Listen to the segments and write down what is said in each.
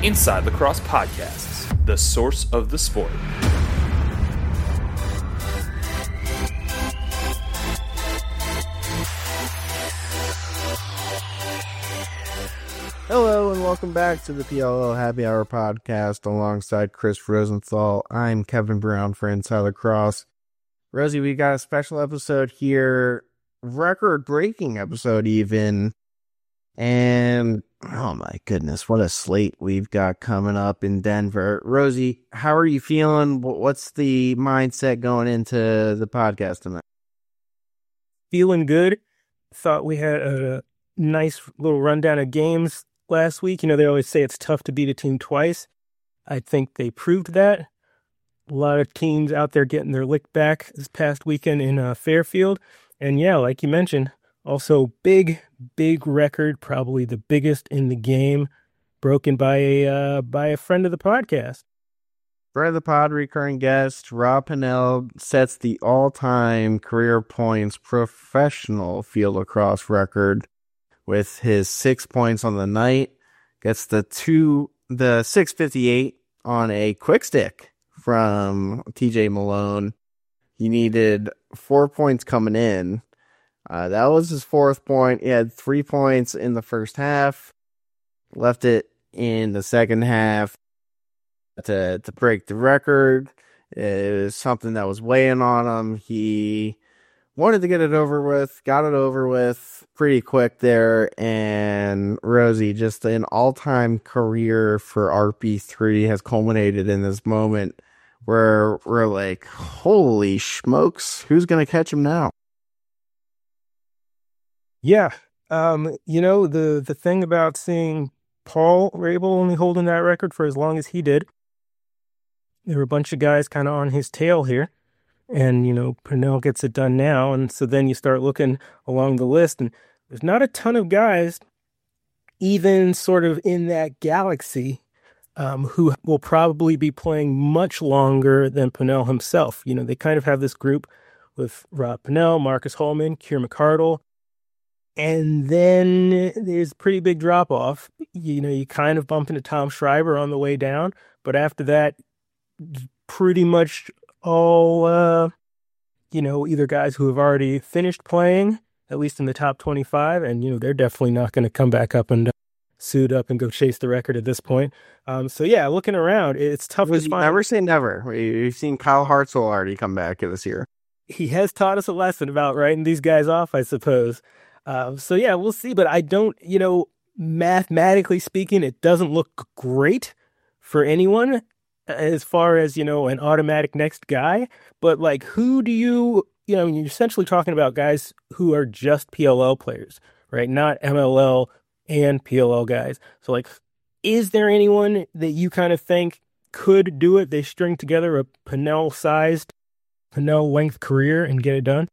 Inside Lacrosse Podcasts, the source of the sport. Hello and welcome back to the PLL Happy Hour podcast alongside Chris Rosenthal. I'm Kevin Brown for Inside Lacrosse. Rosie, we got a special episode here, record-breaking episode even, and oh my goodness, what a slate we've got coming up in Denver. Rosie, how are you feeling? What's the mindset going into the podcast tonight? Feeling good. Thought we had a nice little rundown of games last week. You know, they always say it's tough to beat a team twice. I think they proved that. A lot of teams out there getting their lick back this past weekend in Fairfield. And yeah, like you mentioned, also big record, probably the biggest in the game, broken by a friend of the podcast. Friend of the pod, recurring guest, Rob Pannell sets the all-time career points professional field lacrosse record with his 6 points on the night. Gets the 658 on a quick stick from TJ Malone. He needed 4 points coming in. That was his fourth point. He had 3 points in the first half. Left it in the second half to break the record. It was something that was weighing on him. He wanted to get it over with, got it over with pretty quick there, and Rosie, just an all-time career for RP3 has culminated in this moment where we're like, holy smokes, who's going to catch him now? Yeah. You know, the thing about seeing Paul Rabel only holding that record for as long as he did, there were a bunch of guys kind of on his tail here. And, you know, Pannell gets it done now. And so then you start looking along the list, and there's not a ton of guys, even sort of in that galaxy, who will probably be playing much longer than Pannell himself. You know, they kind of have this group with Rob Pannell, Marcus Holman, Kier McArdle. And then there's a pretty big drop-off. You know, you kind of bump into Tom Schreiber on the way down. But after that, pretty much all, you know, either guys who have already finished playing, at least in the top 25, and, you know, they're definitely not going to come back up and suit up and go chase the record at this point. So, yeah, looking around, it's tough to find. Never say never. We've seen Kyle Hartzell already come back this year. He has taught us a lesson about writing these guys off, I suppose. So, yeah, we'll see. But I don't, you know, mathematically speaking, it doesn't look great for anyone as far as, you know, an automatic next guy. But, like, who do you know, you're essentially talking about guys who are just PLL players, right? Not MLL and PLL guys. So, like, is there anyone that you kind of think could do it? They string together a Pannell-sized, Pannell-length career and get it done?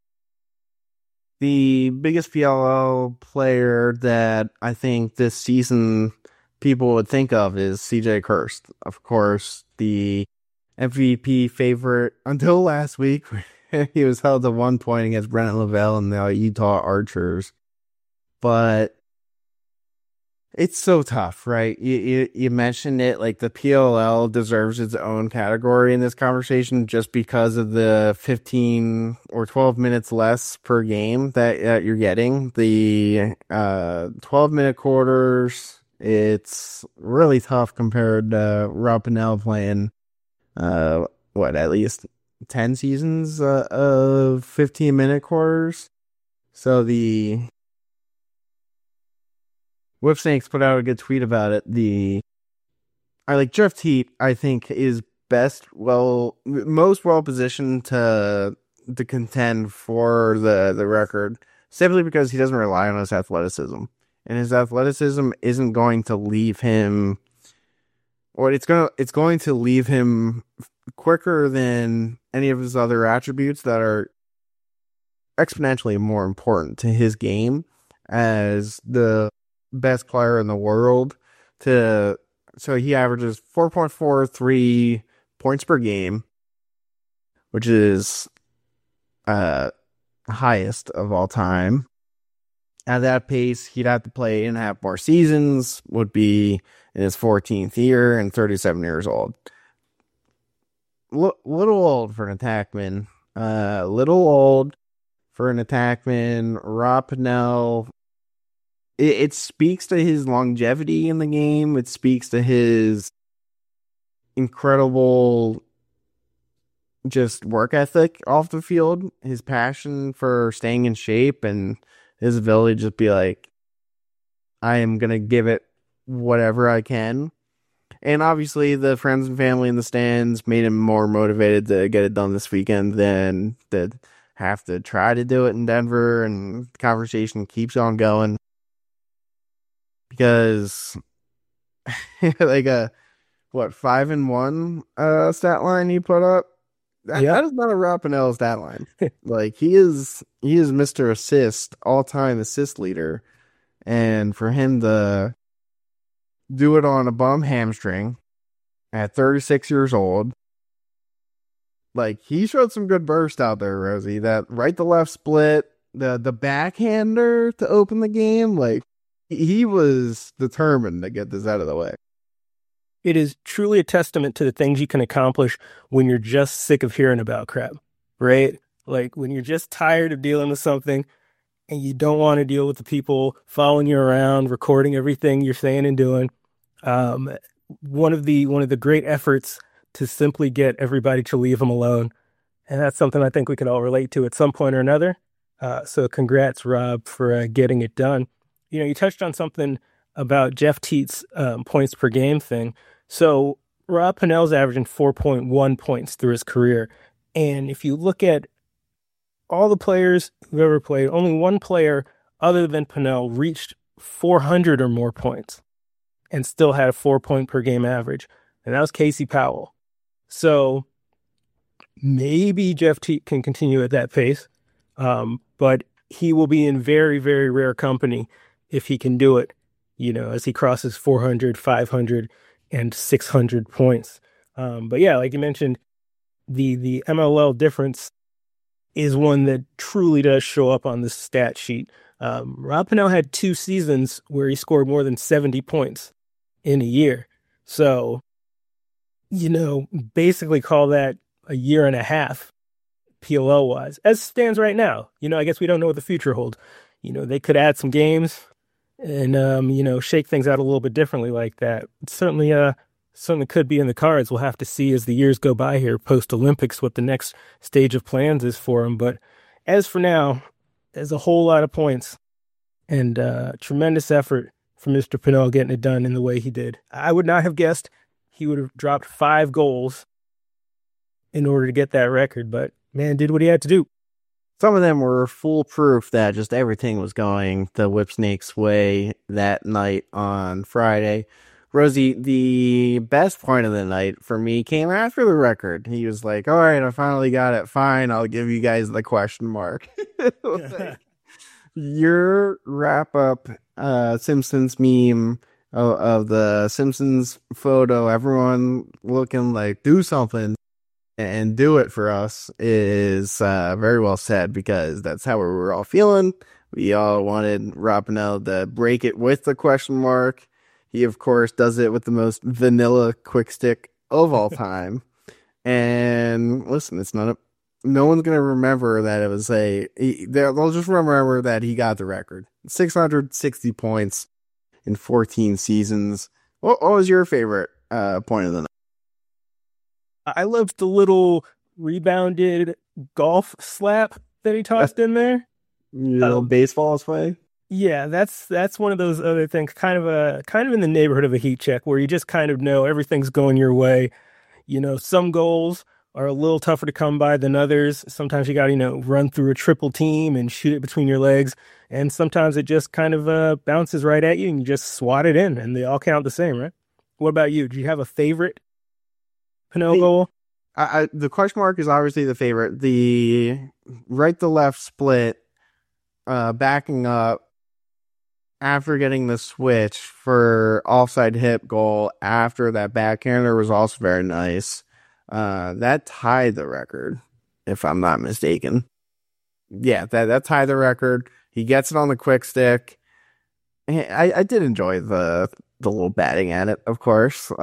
The biggest PLL player that I think this season people would think of is CJ Kirst. Of course, the MVP favorite until last week. He was held to 1 point against Brennan Lavelle and the Utah Archers. But it's so tough, right? You mentioned it, like the PLL deserves its own category in this conversation just because of the 15 or 12 minutes less per game that you're getting. The 12-minute quarters, it's really tough compared to Rob Pannell playing, at least 10 seasons of 15-minute quarters. So the Whipsnakes put out a good tweet about it. Jeff Teat, I think, is most well positioned to contend for the record, simply because he doesn't rely on his athleticism. And his athleticism isn't going to leave him, or it's going to leave him quicker than any of his other attributes that are exponentially more important to his game as the best player in the world. So he averages 4.43 points per game, which is highest of all time. At that pace, he'd have to play 8.5 more seasons, would be in his 14th year and 37 years old. Little old for an attackman. Little old for an attackman. Rob Pannell, it speaks to his longevity in the game. It speaks to his incredible just work ethic off the field, his passion for staying in shape, and his ability to just be like, I am going to give it whatever I can. And obviously the friends and family in the stands made him more motivated to get it done this weekend than to have to try to do it in Denver. And the conversation keeps on going because like 5-1 stat line he put up. That is not a Rob Pannell stat line. Like he is Mr. Assist, all-time assist leader. And for him to do it on a bum hamstring at 36 years old, like he showed some good burst out there, Rosie. That right to left split, the backhander to open the game, like he was determined to get this out of the way. It is truly a testament to the things you can accomplish when you're just sick of hearing about crap, right? Like when you're just tired of dealing with something and you don't want to deal with the people following you around, recording everything you're saying and doing. One of the great efforts to simply get everybody to leave them alone. And that's something I think we can all relate to at some point or another. So congrats, Rob, for getting it done. You know, you touched on something about Jeff Teat's points per game thing. So Rob Pannell's averaging 4.1 points through his career. And if you look at all the players who've ever played, only one player other than Pannell reached 400 or more points and still had a 4-point per game average. And that was Casey Powell. So maybe Jeff Teat can continue at that pace. But he will be in very, very rare company if he can do it, you know, as he crosses 400, 500, and 600 points. But yeah, like you mentioned, the MLL difference is one that truly does show up on the stat sheet. Rob Pannell had 2 seasons where he scored more than 70 points in a year. So, you know, basically call that a year and a half PLL wise, as stands right now. You know, I guess we don't know what the future holds. You know, they could add some games and, you know, shake things out a little bit differently like that. It's certainly could be in the cards. We'll have to see as the years go by here post-Olympics what the next stage of plans is for him. But as for now, there's a whole lot of points and tremendous effort for Mr. Pannell getting it done in the way he did. I would not have guessed he would have dropped 5 goals in order to get that record, but man, did what he had to do. Some of them were foolproof that just everything was going the Whipsnake's way that night on Friday. Rosie, the best point of the night for me came after the record. He was like, all right, I finally got it. Fine, I'll give you guys the question mark. Like, your wrap-up Simpsons meme of the Simpsons photo, everyone looking like, do something. And do it for us is very well said, because that's how we were all feeling. We all wanted Rob Pannell to break it with the question mark. He, of course, does it with the most vanilla quick stick of all time. And listen, no one's going to remember that it was they'll just remember that he got the record. 660 points in 14 seasons. What was your favorite point of the night? I loved the little rebounded golf slap that he tossed in there. Little baseball play. Yeah, that's one of those other things, kind of in the neighborhood of a heat check, where you just kind of know everything's going your way. You know, some goals are a little tougher to come by than others. Sometimes you got to, you know, run through a triple team and shoot it between your legs, and sometimes it just kind of bounces right at you and you just swat it in, and they all count the same, right? What about you? Do you have a favorite Pannell goal? The question mark is obviously the favorite. The right to left split, backing up after getting the switch for offside hip goal after that backhander was also very nice. That tied the record, if I'm not mistaken. Yeah, that tied the record. He gets it on the quick stick. I did enjoy the little batting at it, of course.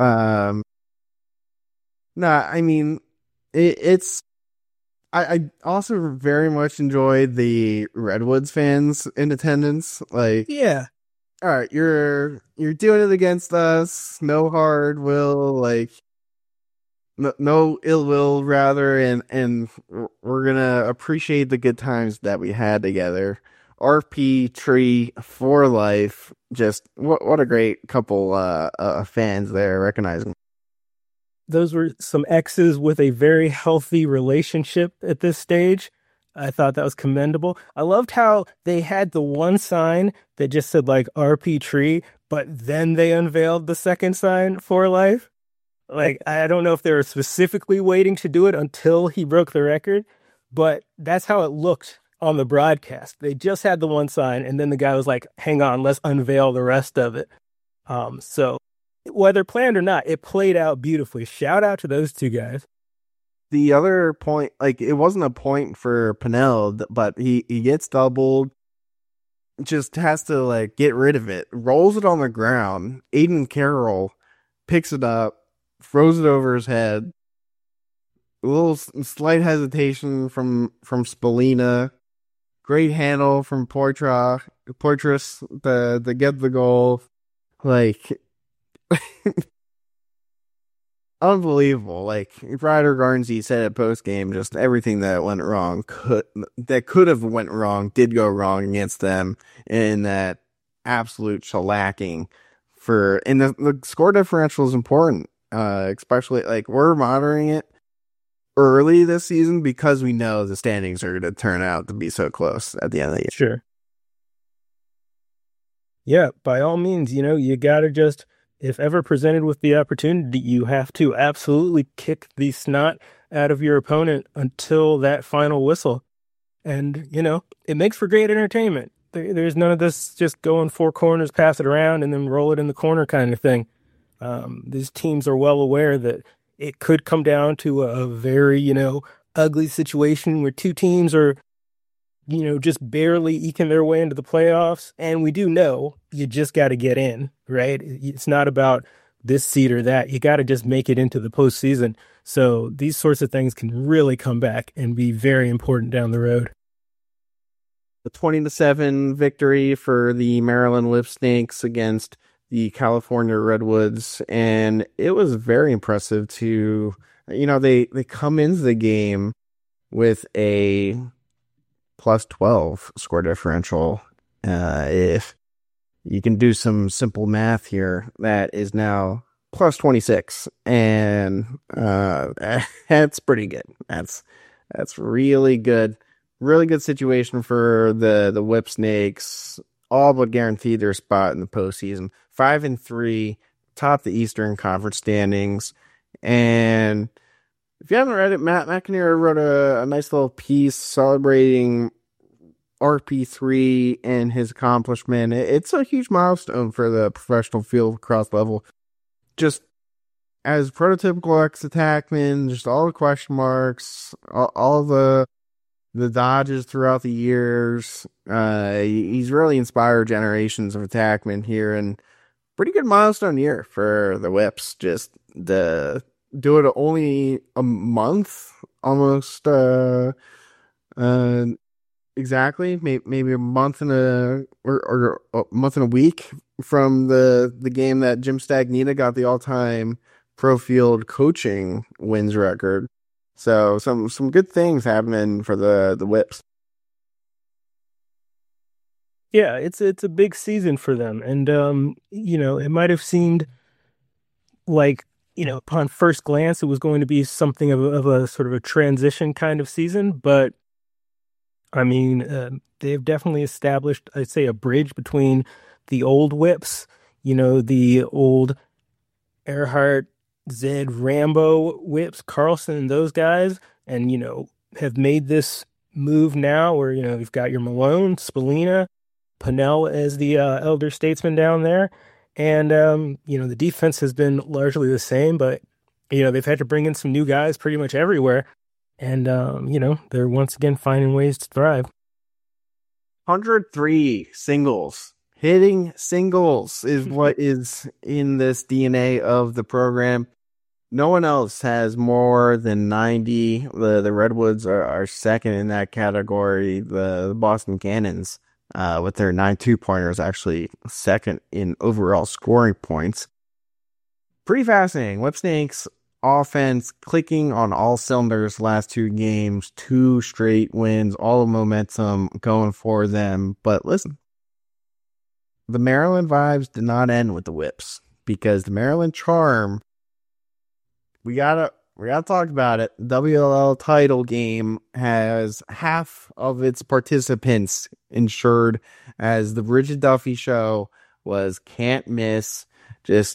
No, I mean, it's. I also very much enjoyed the Redwoods fans in attendance. Like, Yeah. all right, you're doing it against us. No hard will, like no ill will, rather, and we're gonna appreciate the good times that we had together. RP Tree for life. Just what a great couple fans there recognizing. Those were some exes with a very healthy relationship at this stage. I thought that was commendable. I loved how they had the one sign that just said like RP Tree, but then they unveiled the second sign for life. Like, I don't know if they were specifically waiting to do it until he broke the record, but that's how it looked on the broadcast. They just had the one sign, and then the guy was like, hang on, let's unveil the rest of it. So whether planned or not, it played out beautifully. Shout out to those two guys. The other point, like, it wasn't a point for Pennell, but he gets doubled, just has to, like, get rid of it, rolls it on the ground. Aiden Carroll picks it up, throws it over his head. A little slight hesitation from Spallina. Great handle from Poitras to get the goal. Like, unbelievable. Like, Ryder Garnsey said at post game, just everything that went wrong could have went wrong did go wrong against them in that absolute shellacking. And the score differential is important, especially, like, we're monitoring it early this season because we know the standings are going to turn out to be so close at the end of the year. Sure. Yeah, by all means, you got to just, if ever presented with the opportunity, you have to absolutely kick the snot out of your opponent until that final whistle. And, it makes for great entertainment. There's none of this just go in four corners, pass it around, and then roll it in the corner kind of thing. These teams are well aware that it could come down to a very, ugly situation where two teams are, just barely eking their way into the playoffs. And we do know you just got to get in, right? It's not about this seed or that. You got to just make it into the postseason. So these sorts of things can really come back and be very important down the road. The 20-7 victory for the Maryland Whipsnakes against the California Redwoods, and it was very impressive to, they come into the game with a plus 12 score differential. If you can do some simple math here, that is now plus 26, and that's pretty good. That's really good. Really good situation for the Whipsnakes. All but guaranteed their spot in the postseason. 5-3, top the Eastern Conference standings. And if you haven't read it, Matt McInerney wrote a nice little piece celebrating RP3 and his accomplishment. It's a huge milestone for the professional field lacrosse level. Just as prototypical ex-attackman, just all the question marks, all the dodges throughout the years. He's really inspired generations of attackmen here, and pretty good milestone year for the Whips. Just do it only a month, almost exactly, maybe a month and or a month and a week from the game that Jim Stagnita got the all-time pro field coaching wins record. So some good things happening for the Whips. Yeah, it's a big season for them. And, it might have seemed like, upon first glance, it was going to be something of a sort of a transition kind of season. But, I mean, they've definitely established, I'd say, a bridge between the old Whips, the old Earhart, Zed, Rambo, Whips, Carlson, and those guys, and, have made this move now where, you've got your Malone, Spallina, Pennell as the elder statesman down there. And, the defense has been largely the same, but, they've had to bring in some new guys pretty much everywhere. And, they're once again finding ways to thrive. 103 singles. Hitting singles is what is in this DNA of the program. No one else has more than 90. The Redwoods are second in that category. The Boston Cannons, with their 9 2-pointers, actually second in overall scoring points. Pretty fascinating. Whipsnake's offense clicking on all cylinders last 2 games, 2 straight wins, all the momentum going for them. But listen, the Maryland vibes did not end with the Whips, because the Maryland Charm, we gotta talk about it. WLL title game has half of its participants insured, as the Bridget Duffy show was can't miss. Just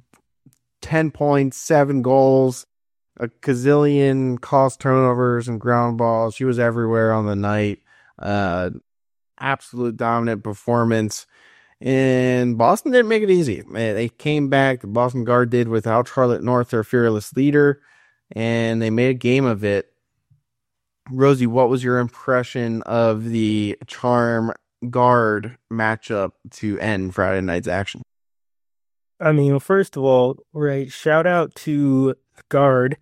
10 points, 7 goals, a gazillion cost turnovers and ground balls. She was everywhere on the night. Absolute dominant performance. And Boston didn't make it easy. They came back. The Boston Guard did, without Charlotte North, their fearless leader, and they made a game of it. Rosie, what was your impression of the Charm Guard matchup to end Friday night's action? I mean, first of all, right, shout out to Guard.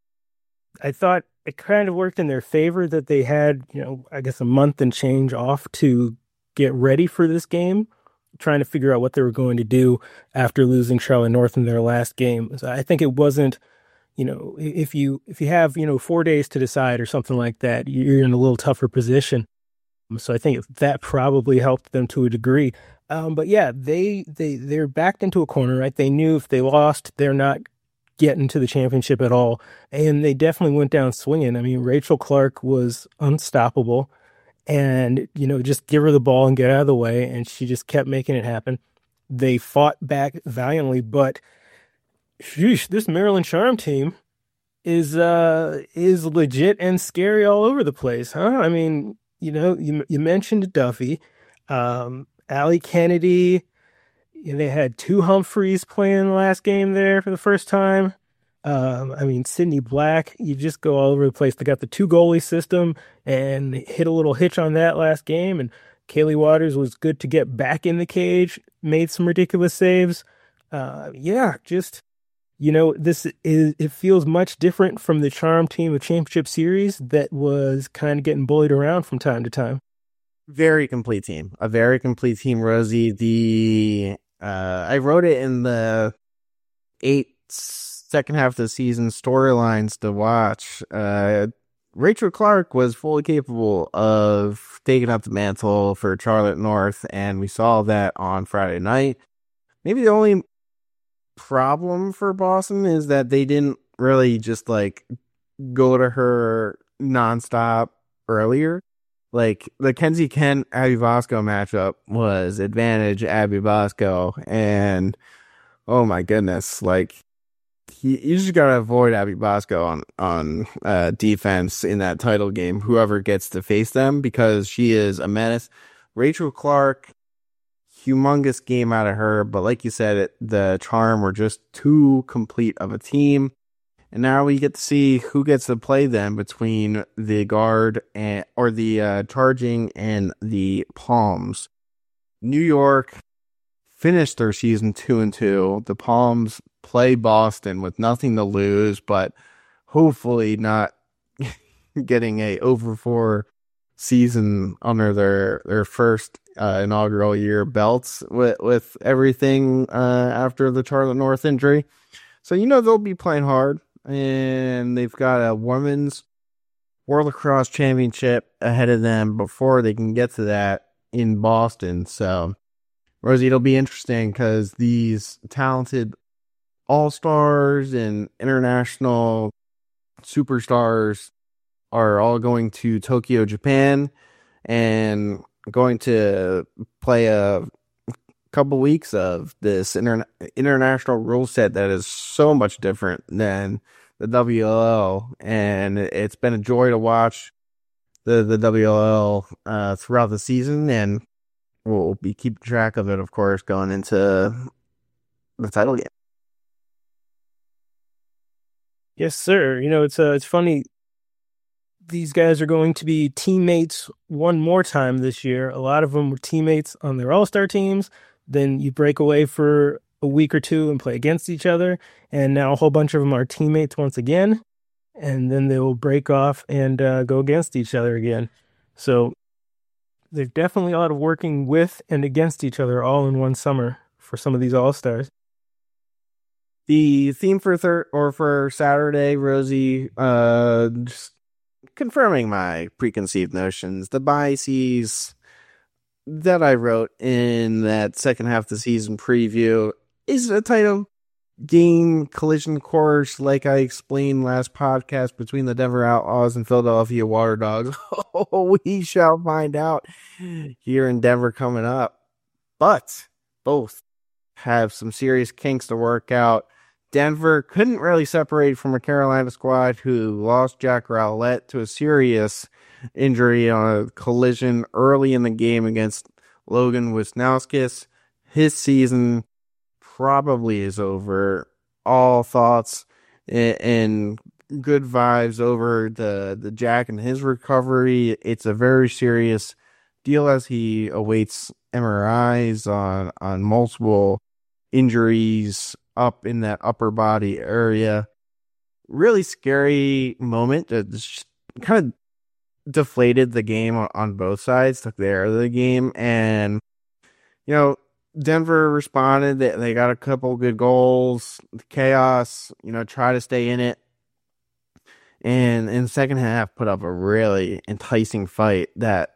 I thought it kind of worked in their favor that they had, I guess a month and change off to get ready for this game, trying to figure out what they were going to do after losing Charlotte North in their last game. So I think it wasn't, if you have, 4 days to decide or something like that, you're in a little tougher position. So I think that probably helped them to a degree. But yeah, they're backed into a corner, right? They knew if they lost, they're not getting to the championship at all. And they definitely went down swinging. I mean, Rachel Clark was unstoppable. And, just give her the ball and get out of the way. And she just kept making it happen. They fought back valiantly, but sheesh, this Maryland Charm team is legit and scary all over the place, huh? I mean, you mentioned Duffy, Allie Kennedy. They had 2 Humphreys playing the last game there for the first time. I mean, Sydney Black, you just go all over the place. They got the 2 goalie system and hit a little hitch on that last game. And Kaylee Waters was good to get back in the cage, made some ridiculous saves. It feels much different from the Charm team of Championship Series that was kind of getting bullied around from time to time. Very complete team. A very complete team, Rosie. I wrote it in the 8 second half of the season storylines to watch. Rachel Clark was fully capable of taking up the mantle for Charlotte North, and we saw that on Friday night. Maybe the only problem for Boston is that they didn't really just go to her nonstop earlier. Like the Kenzie Kent Abby Bosco matchup was advantage Abby Bosco, and oh my goodness, you just gotta avoid Abby Bosco on defense in that title game, whoever gets to face them, because she is a menace. Rachel Clark, humongous game out of her, but like you said, the Charm were just too complete of a team. And now we get to see who gets to play them between the Guard or the Charging and the Palms. New York finished their season 2-2. The Palms play Boston with nothing to lose, but hopefully not getting a over 4 season under their first inaugural year belts with everything after the Charlotte North injury. So they'll be playing hard. And they've got a women's World Lacrosse Championship ahead of them before they can get to that in Boston. So, Rosie, it'll be interesting because these talented all-stars and international superstars are all going to Tokyo, Japan, and going to play a couple weeks of this international rule set that is so much different than the WLL, and it's been a joy to watch the WLL throughout the season, and we'll be keeping track of it, of course, going into the title game. Yes, sir. It's funny. these guys are going to be teammates one more time this year. A lot of them were teammates on their all-star teams. Then you break away for a week or two and play against each other. And now a whole bunch of them are teammates once again. And then they will break off and go against each other again. So there's definitely a lot of working with and against each other all in one summer for some of these all-stars. The theme for Saturday, Rosie, just confirming my preconceived notions, the biases that I wrote in that second half of the season preview is a title game collision course, like I explained last podcast, between the Denver Outlaws and Philadelphia Water Dogs. We shall find out here in Denver coming up. But both have some serious kinks to work out. Denver couldn't really separate from a Carolina squad who lost Jack Rowlett to a serious injury on a collision early in the game against Logan Wisnauskas. His season probably is over. All thoughts and good vibes over the Jack and his recovery. It's a very serious deal as he awaits MRIs on multiple injuries up in that upper body area. Really scary moment that kind of deflated the game on both sides, took the air of the game. And, Denver responded. They got a couple good goals. The Chaos, try to stay in it. And in the second half, put up a really enticing fight that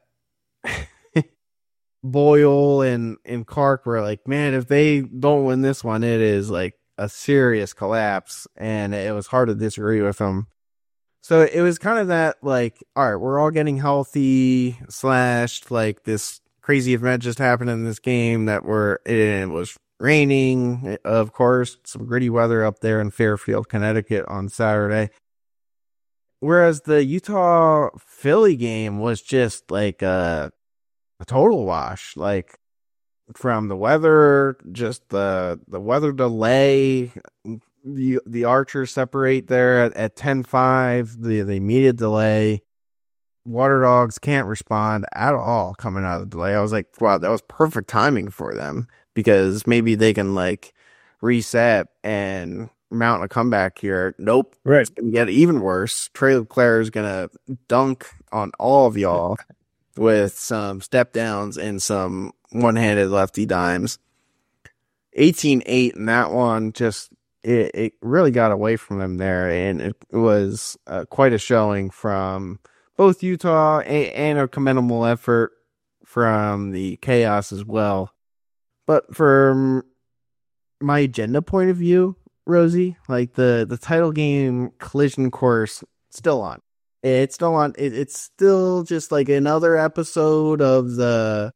Boyle and Clark were like, man, if they don't win this one, it is like a serious collapse. And it was hard to disagree with them. So it was kind of that, like, all right, we're all getting healthy / like this crazy event just happened in this game it was raining, of course, some gritty weather up there in Fairfield, Connecticut on Saturday. Whereas the Utah-Philly game was just like a total wash, like from the weather, just the weather delay. The Archers separate there at 10-5, the immediate delay. Water Dogs can't respond at all coming out of the delay. I was like, wow, that was perfect timing for them, because maybe they can like reset and mount a comeback here. Nope. Right. It's going to get even worse. Trey Leclerc is going to dunk on all of y'all with some step downs and some one-handed lefty dimes. 18-8 in that one. Just it really got away from them there, and it was quite a showing from both Utah and a commendable effort from the Chaos as well. But from my agenda point of view, Rosie, like the title game collision course, still on. It's still on. It's still just like another episode of the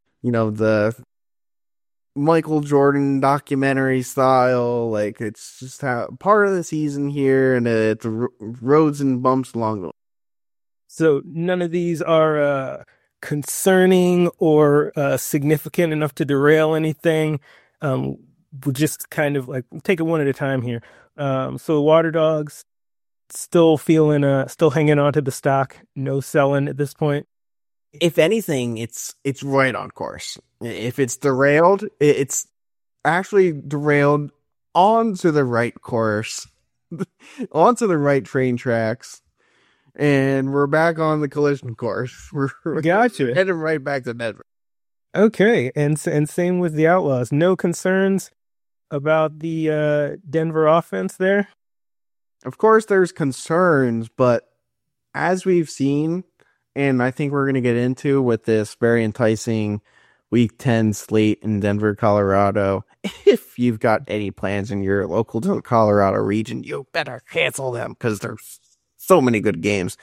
Michael Jordan documentary style. Like, it's just part of the season here, and it's roads and bumps along the way. So none of these are concerning or significant enough to derail anything. We'll just kind of like take it one at a time here. So the Water Dogs still hanging on to the stock, no selling at this point. If anything, it's right on course. If it's derailed, it's actually derailed onto the right course, onto the right train tracks. And we're back on the collision course. We're Gotcha. heading right back to Denver. Okay, and same with the Outlaws. No concerns about the Denver offense there? Of course, there's concerns, but as we've seen, and I think we're going to get into with this very enticing Week 10 slate in Denver, Colorado, if you've got any plans in your local Colorado region, you better cancel them, because there's so many good games.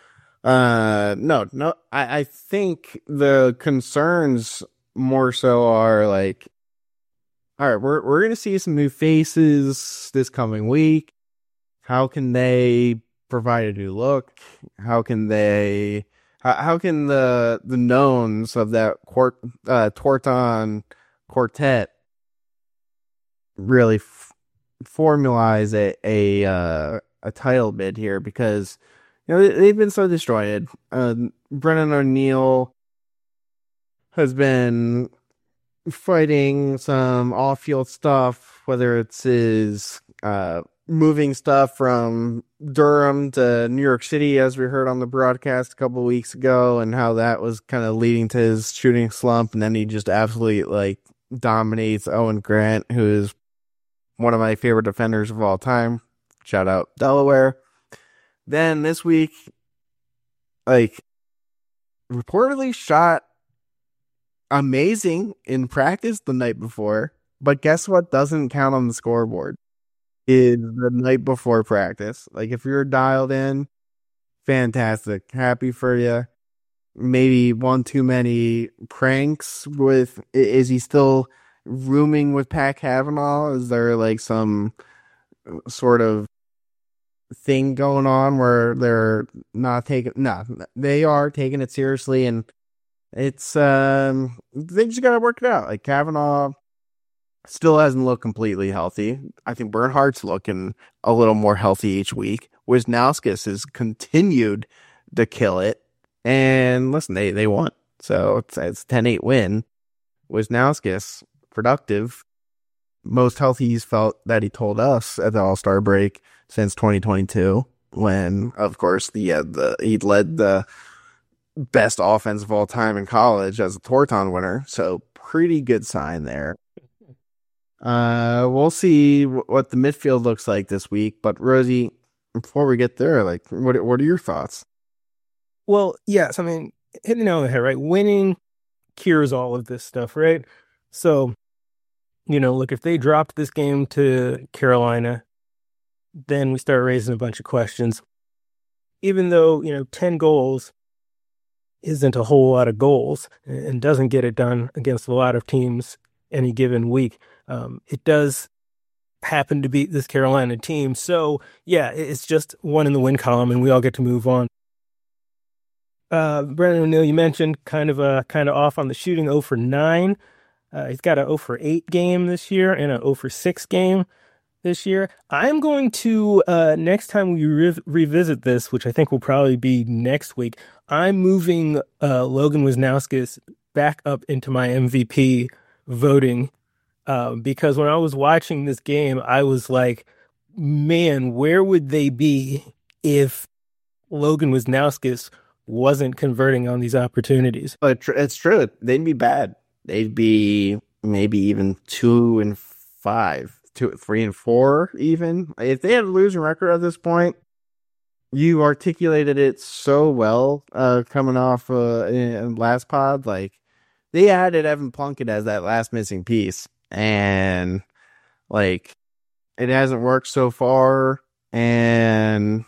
No, I think the concerns more so are like, all right, we're gonna see some new faces this coming week. How can they provide a new look? How can the knowns of that Torton quartet really formalize a title bid here? Because they've been so destroyed. Brennan O'Neill has been fighting some off-field stuff, whether it's his moving stuff from Durham to New York City, as we heard on the broadcast a couple of weeks ago, and how that was kind of leading to his shooting slump, and then he just absolutely dominates Owen Grant, who is one of my favorite defenders of all time. Shout out Delaware. Then this week, reportedly shot amazing in practice the night before, but guess what doesn't count on the scoreboard? Is the night before practice. If you're dialed in, fantastic. Happy for you. Maybe one too many pranks with, is he still rooming with Pat Cavanaugh? Is there some sort of thing going on where they're not taking, no, they are taking it seriously, and it's, they just gotta work it out. Cavanaugh still hasn't looked completely healthy. I think Bernhardt's looking a little more healthy each week. Wisnauskas has continued to kill it. And listen, they won. So it's 10-8 win. Wisnauskas, productive. Most healthy he's felt that he told us at the All-Star break since 2022. When, of course, he led the best offense of all time in college as a Torton winner. So pretty good sign there. We'll see what the midfield looks like this week. But Rosie, before we get there, what are your thoughts? Well, yes, I mean, hitting it on the head, right? Winning cures all of this stuff, right? So, look, if they dropped this game to Carolina, then we start raising a bunch of questions. Even though, 10 goals isn't a whole lot of goals and doesn't get it done against a lot of teams any given week. It does happen to beat this Carolina team. So, yeah, it's just one in the win column, and we all get to move on. Brennan O'Neill, you mentioned kind of off on the shooting, 0 for 9. He's got a 0 for 8 game this year and a 0 for 6 game this year. I'm going to, next time we revisit this, which I think will probably be next week, I'm moving Logan Wisnauskas back up into my MVP voting. Because when I was watching this game, I was like, man, where would they be if Logan Wisnauskas wasn't converting on these opportunities? But it's true. They'd be bad. They'd be maybe even 2-5, 3-4 even. If they had a losing record at this point, you articulated it so well coming off in last pod. They added Evan Plunkett as that last missing piece. And it hasn't worked so far, and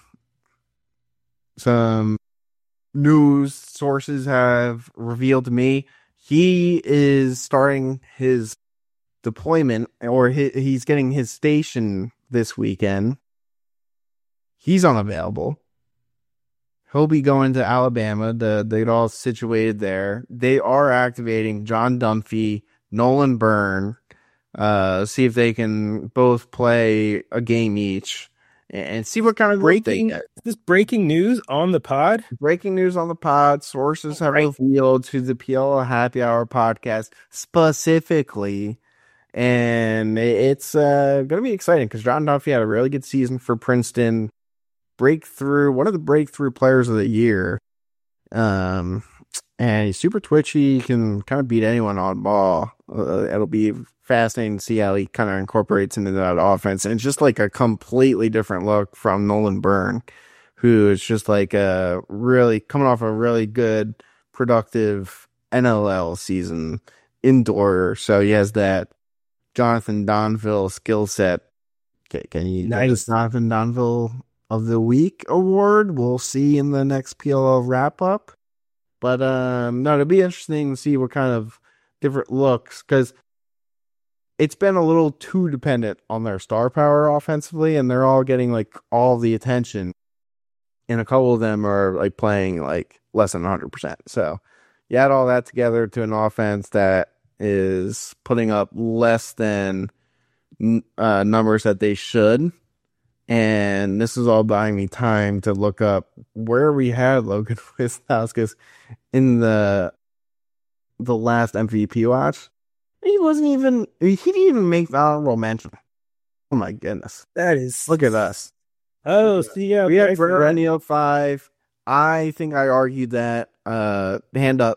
some news sources have revealed to me he is starting his deployment, or he's getting his station this weekend. He's unavailable. He'll be going to Alabama to get all situated there. They are activating John Dunphy, Nolan Byrne, see if they can both play a game each and see what kind of breaking. Is this breaking news on the pod? Breaking news on the pod. Sources have revealed to the PLL Happy Hour podcast specifically, and it's going to be exciting because John Dunphy had a really good season for Princeton. One of the breakthrough players of the year. And he's super twitchy. He can kind of beat anyone on ball. It'll be fascinating to see how he kind of incorporates into that offense. And it's just a completely different look from Nolan Byrne, who is just really coming off a really good, productive NLL season indoor. So he has that Jonathan Donville skill set. Can you get this Jonathan Donville of the Week award? We'll see in the next PLL wrap up. But no, it'll be interesting to see what kind of different looks, because it's been a little too dependent on their star power offensively, and they're all getting all the attention, and a couple of them are playing less than 100%. So you add all that together to an offense that is putting up less than numbers that they should, And this is all buying me time to look up where we had Logan Wisnauskas in the last MVP watch. He didn't even make the honorable mention. Oh my goodness. That is... Look at us. Oh, see, yeah. We had perennial 5. I think I argued that, hand up.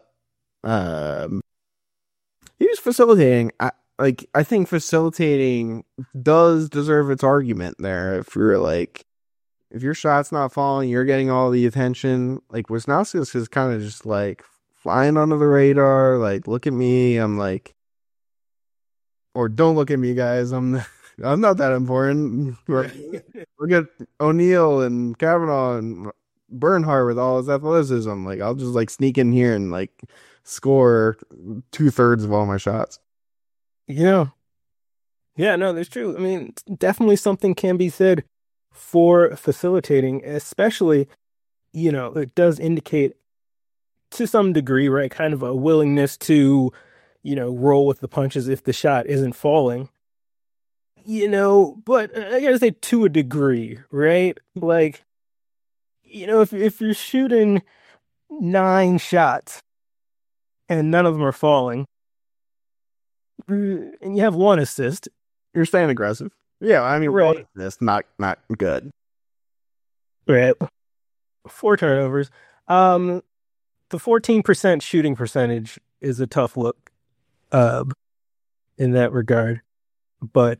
He was facilitating. I think facilitating does deserve its argument there. If your shot's not falling, you're getting all the attention. Like, Wisnauskas is kind of just like flying under the radar. Like, look at me. I'm like, or don't look at me, guys. I'm not that important. We're good. O'Neal and Kavanaugh and Bernhardt with all his athleticism. Like, I'll just like sneak in here and like score 2/3 of all my shots. Yeah, no, that's true. I mean, definitely something can be said for facilitating, especially, it does indicate to some degree, right, kind of a willingness to, roll with the punches if the shot isn't falling. But I gotta say, to a degree, right? Like, if you're shooting 9 shots and none of them are falling, and you have 1 assist, you're staying aggressive. Yeah, I mean, right. 1 assist, not good. Right. 4 turnovers. The 14% shooting percentage is a tough look, in that regard. But,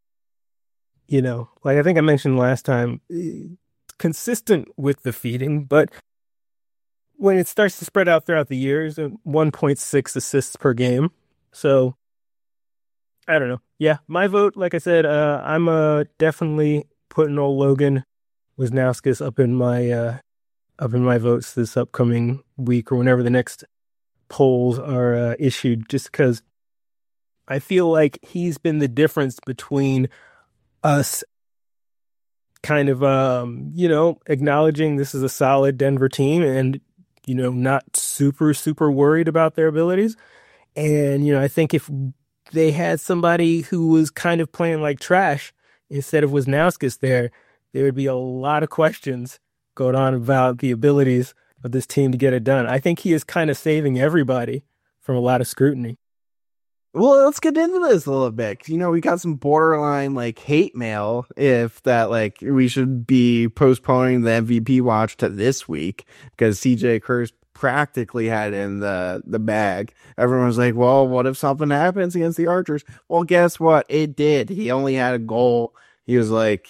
like I think I mentioned last time, consistent with the feeding, but when it starts to spread out throughout the years, 1.6 assists per game. So, I don't know. Yeah, my vote, like I said, I'm definitely putting old Logan Wisnauskas up in my votes this upcoming week or whenever the next polls are issued, just because I feel like he's been the difference between us kind of, acknowledging this is a solid Denver team and, not super, super worried about their abilities. And, I think if they had somebody who was kind of playing like trash instead of Wisnauskas there would be a lot of questions going on about the abilities of this team to get it done. I think he is kind of saving everybody from a lot of scrutiny. Well, let's get into this a little bit. We got some borderline like hate mail if that like we should be postponing the MVP watch to this week because CJ Kerr practically had in the bag. Everyone was like, well, what if something happens against the Archers? Well, guess what? It did. He only had a goal. He was like,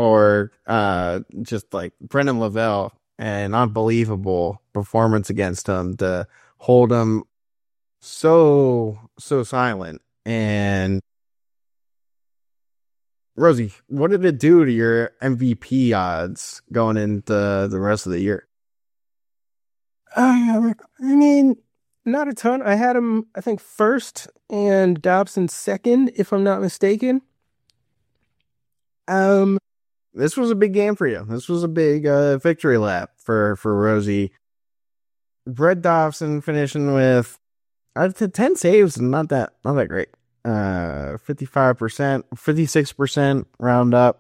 just like Brendan Lavelle, an unbelievable performance against him to hold him so silent. And Rosie, what did it do to your MVP odds going into the rest of the year? I mean, not a ton. I had him, I think, first and Dobson second, if I'm not mistaken. This was a big game for you. This was a big victory lap for Rosie. Brett Dobson finishing with 10 saves, not that great. 55%, 56% round up.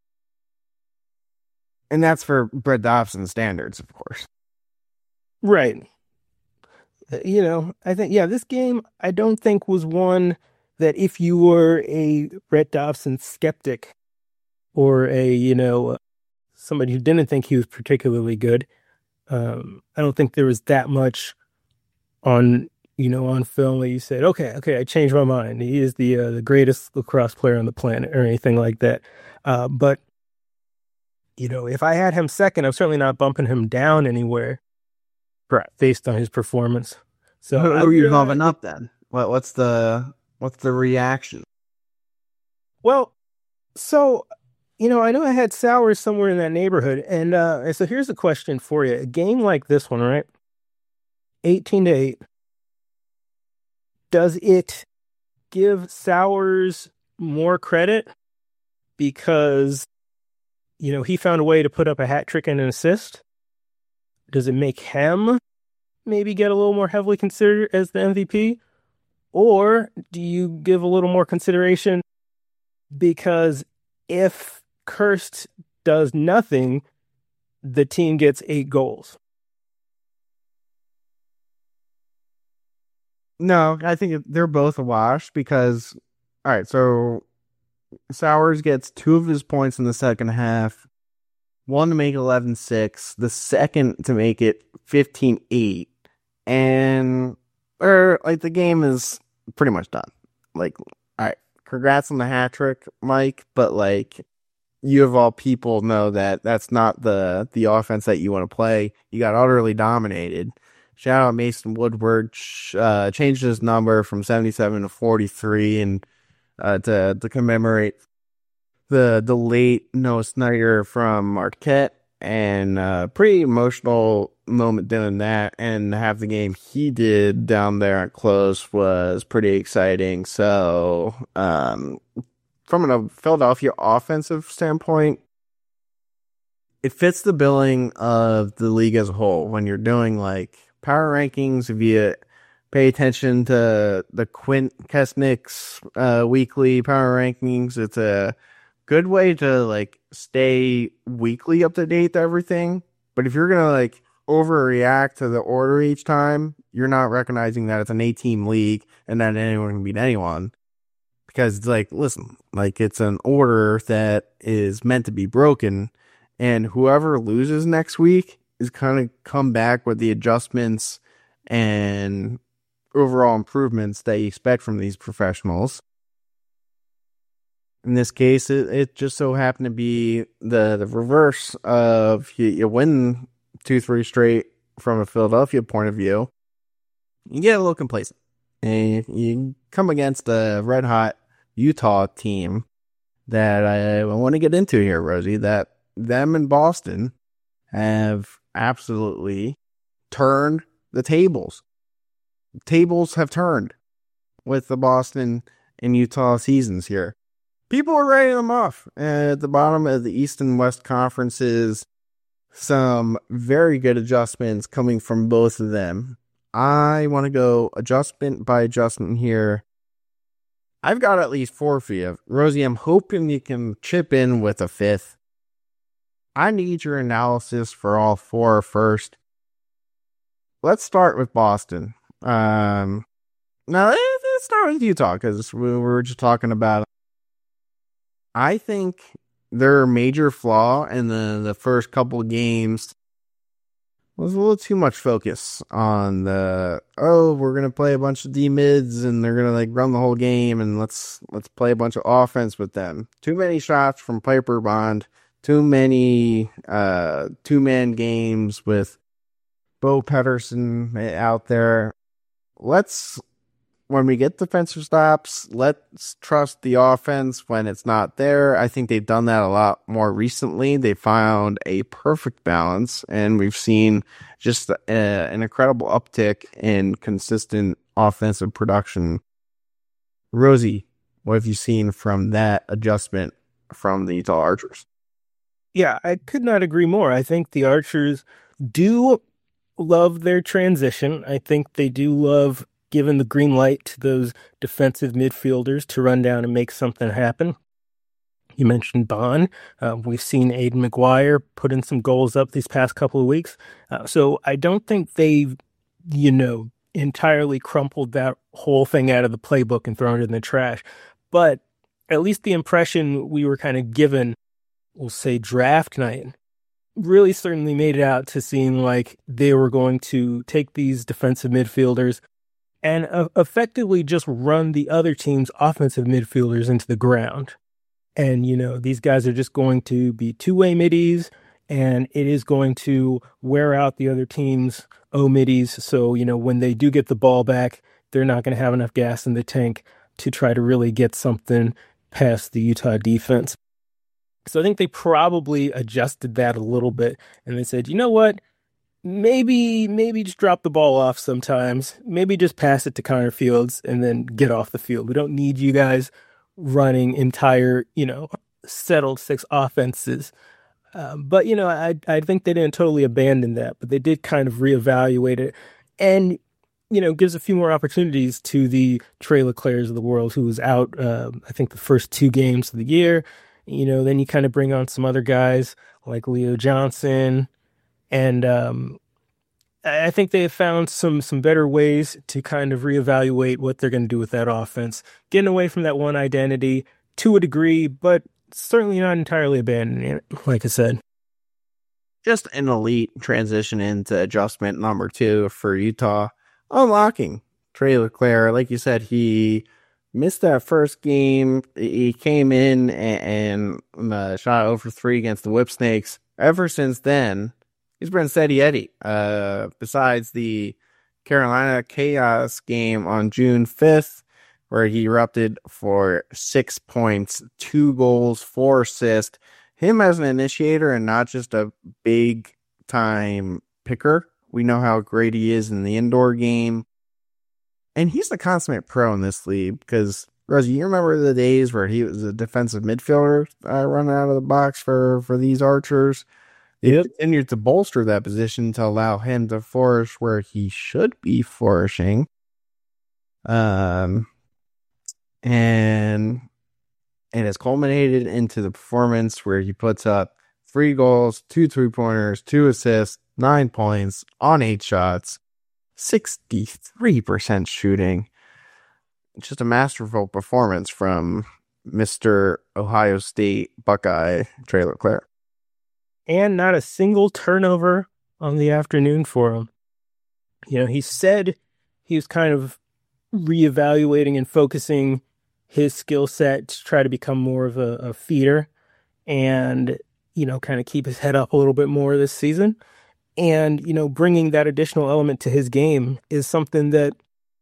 And that's for Brett Dobson standards, of course. Right. I think, this game, I don't think was one that if you were a Brett Dobson skeptic or somebody who didn't think he was particularly good, I don't think there was that much on film that you said, okay, I changed my mind. He is the greatest lacrosse player on the planet or anything like that. But, if I had him second, I'm certainly not bumping him down anywhere. Right. Based on his performance. So who are you bumping up then? What's the reaction? Well, so, I know I had Sowers somewhere in that neighborhood. And so here's a question for you. A game like this one, right? 18-8. Does it give Sowers more credit because, he found a way to put up a hat trick and an assist? Does it make him maybe get a little more heavily considered as the MVP? Or do you give a little more consideration because if Kirst does nothing, the team gets 8 goals. No, I think they're both a wash because, all right, so Sowers gets 2 of his points in the second half, one to make it 11-6, the second to make it 15-8, and the game is pretty much done. Like, all right, congrats on the hat trick, Mike, but like, you of all people know that that's not the offense that you want to play. You got utterly dominated. Shout out Mason Woodward, changed his number from 77 to 43, and to commemorate the late Noah Snyder from Marquette, and pretty emotional moment doing that, and have the game he did down there at close was pretty exciting. So from a Philadelphia offensive standpoint, it fits the billing of the league as a whole. When you're doing like power rankings, if you pay attention to the Quint Kesnick's weekly power rankings, it's a good way to like stay weekly up to date to everything. But if you're gonna like overreact to the order each time, you're not recognizing that it's an 8-team league and that anyone can beat anyone. Because it's like, listen, like it's an order that is meant to be broken, and whoever loses next week is kind of come back with the adjustments and overall improvements that you expect from these professionals. In this case, it just so happened to be the reverse of you win 2-3 straight from a Philadelphia point of view. You get a little complacent, and you come against a red hot Utah team that I want to get into here, Rosie, that them and Boston have absolutely turned the tables. Tables have turned with the Boston and Utah seasons here. People are writing them off. At the bottom of the East and West conferences, some very good adjustments coming from both of them. I want to go adjustment by adjustment here. I've got at least 4 for you. Rosie, I'm hoping you can chip in with a 5th. I need your analysis for all 4 first. Let's start with Boston. Now, let's start with Utah, because we were just talking about it. I think their major flaw in the first couple of games was a little too much focus on we're going to play a bunch of D-mids and they're going to like run the whole game and let's play a bunch of offense with them. Too many shots from Piper Bond, too many 2-man games with Bo Pettersson out there. When we get defensive stops, let's trust the offense when it's not there. I think they've done that a lot more recently. They found a perfect balance, and we've seen just an incredible uptick in consistent offensive production. Rosie, what have you seen from that adjustment from the Utah Archers? Yeah, I could not agree more. I think the Archers do love their transition. I think they do love giving the green light to those defensive midfielders to run down and make something happen. You mentioned Bond. We've seen Aiden McGuire put in some goals up these past couple of weeks. So I don't think they've, entirely crumpled that whole thing out of the playbook and thrown it in the trash. But at least the impression we were kind of given, we'll say draft night, really certainly made it out to seem like they were going to take these defensive midfielders and effectively just run the other team's offensive midfielders into the ground. And, these guys are just going to be two-way middies, and it is going to wear out the other team's middies. So, when they do get the ball back, they're not going to have enough gas in the tank to try to really get something past the Utah defense. So I think they probably adjusted that a little bit, and they said, you know what? Maybe just drop the ball off sometimes. Maybe just pass it to Connor Fields and then get off the field. We don't need you guys running entire, settled 6 offenses. But I think they didn't totally abandon that, but they did kind of reevaluate it, and gives a few more opportunities to the Trey LeClairs of the world, who was out, I think, the first 2 games of the year. Then you kind of bring on some other guys like Leo Johnson, and I think they have found some better ways to kind of reevaluate what they're going to do with that offense, getting away from that one identity to a degree, but certainly not entirely abandoning it, like I said. Just an elite transition into adjustment number 2 for Utah, unlocking Trey LeClaire. Like you said, he missed that first game. He came in and shot over 3 against the Whipsnakes. Ever since then, he's been steady Eddie. Besides the Carolina Chaos game on June 5th, where he erupted for 6 points, 2 goals, 4 assists. Him as an initiator and not just a big time picker. We know how great he is in the indoor game. And he's the consummate pro in this league because, Rosie, you remember the days where he was a defensive midfielder running out of the box for these Archers? They continued to bolster that position to allow him to flourish where he should be flourishing. And it has culminated into the performance where he puts up 3 goals, 2 3-pointers, 2 assists, 9 points on 8 shots, 63% shooting. Just a masterful performance from Mr. Ohio State Buckeye Trey LeClaire. And not a single turnover on the afternoon for him. He said he was kind of reevaluating and focusing his skill set to try to become more of a feeder and, kind of keep his head up a little bit more this season. And, bringing that additional element to his game is something that,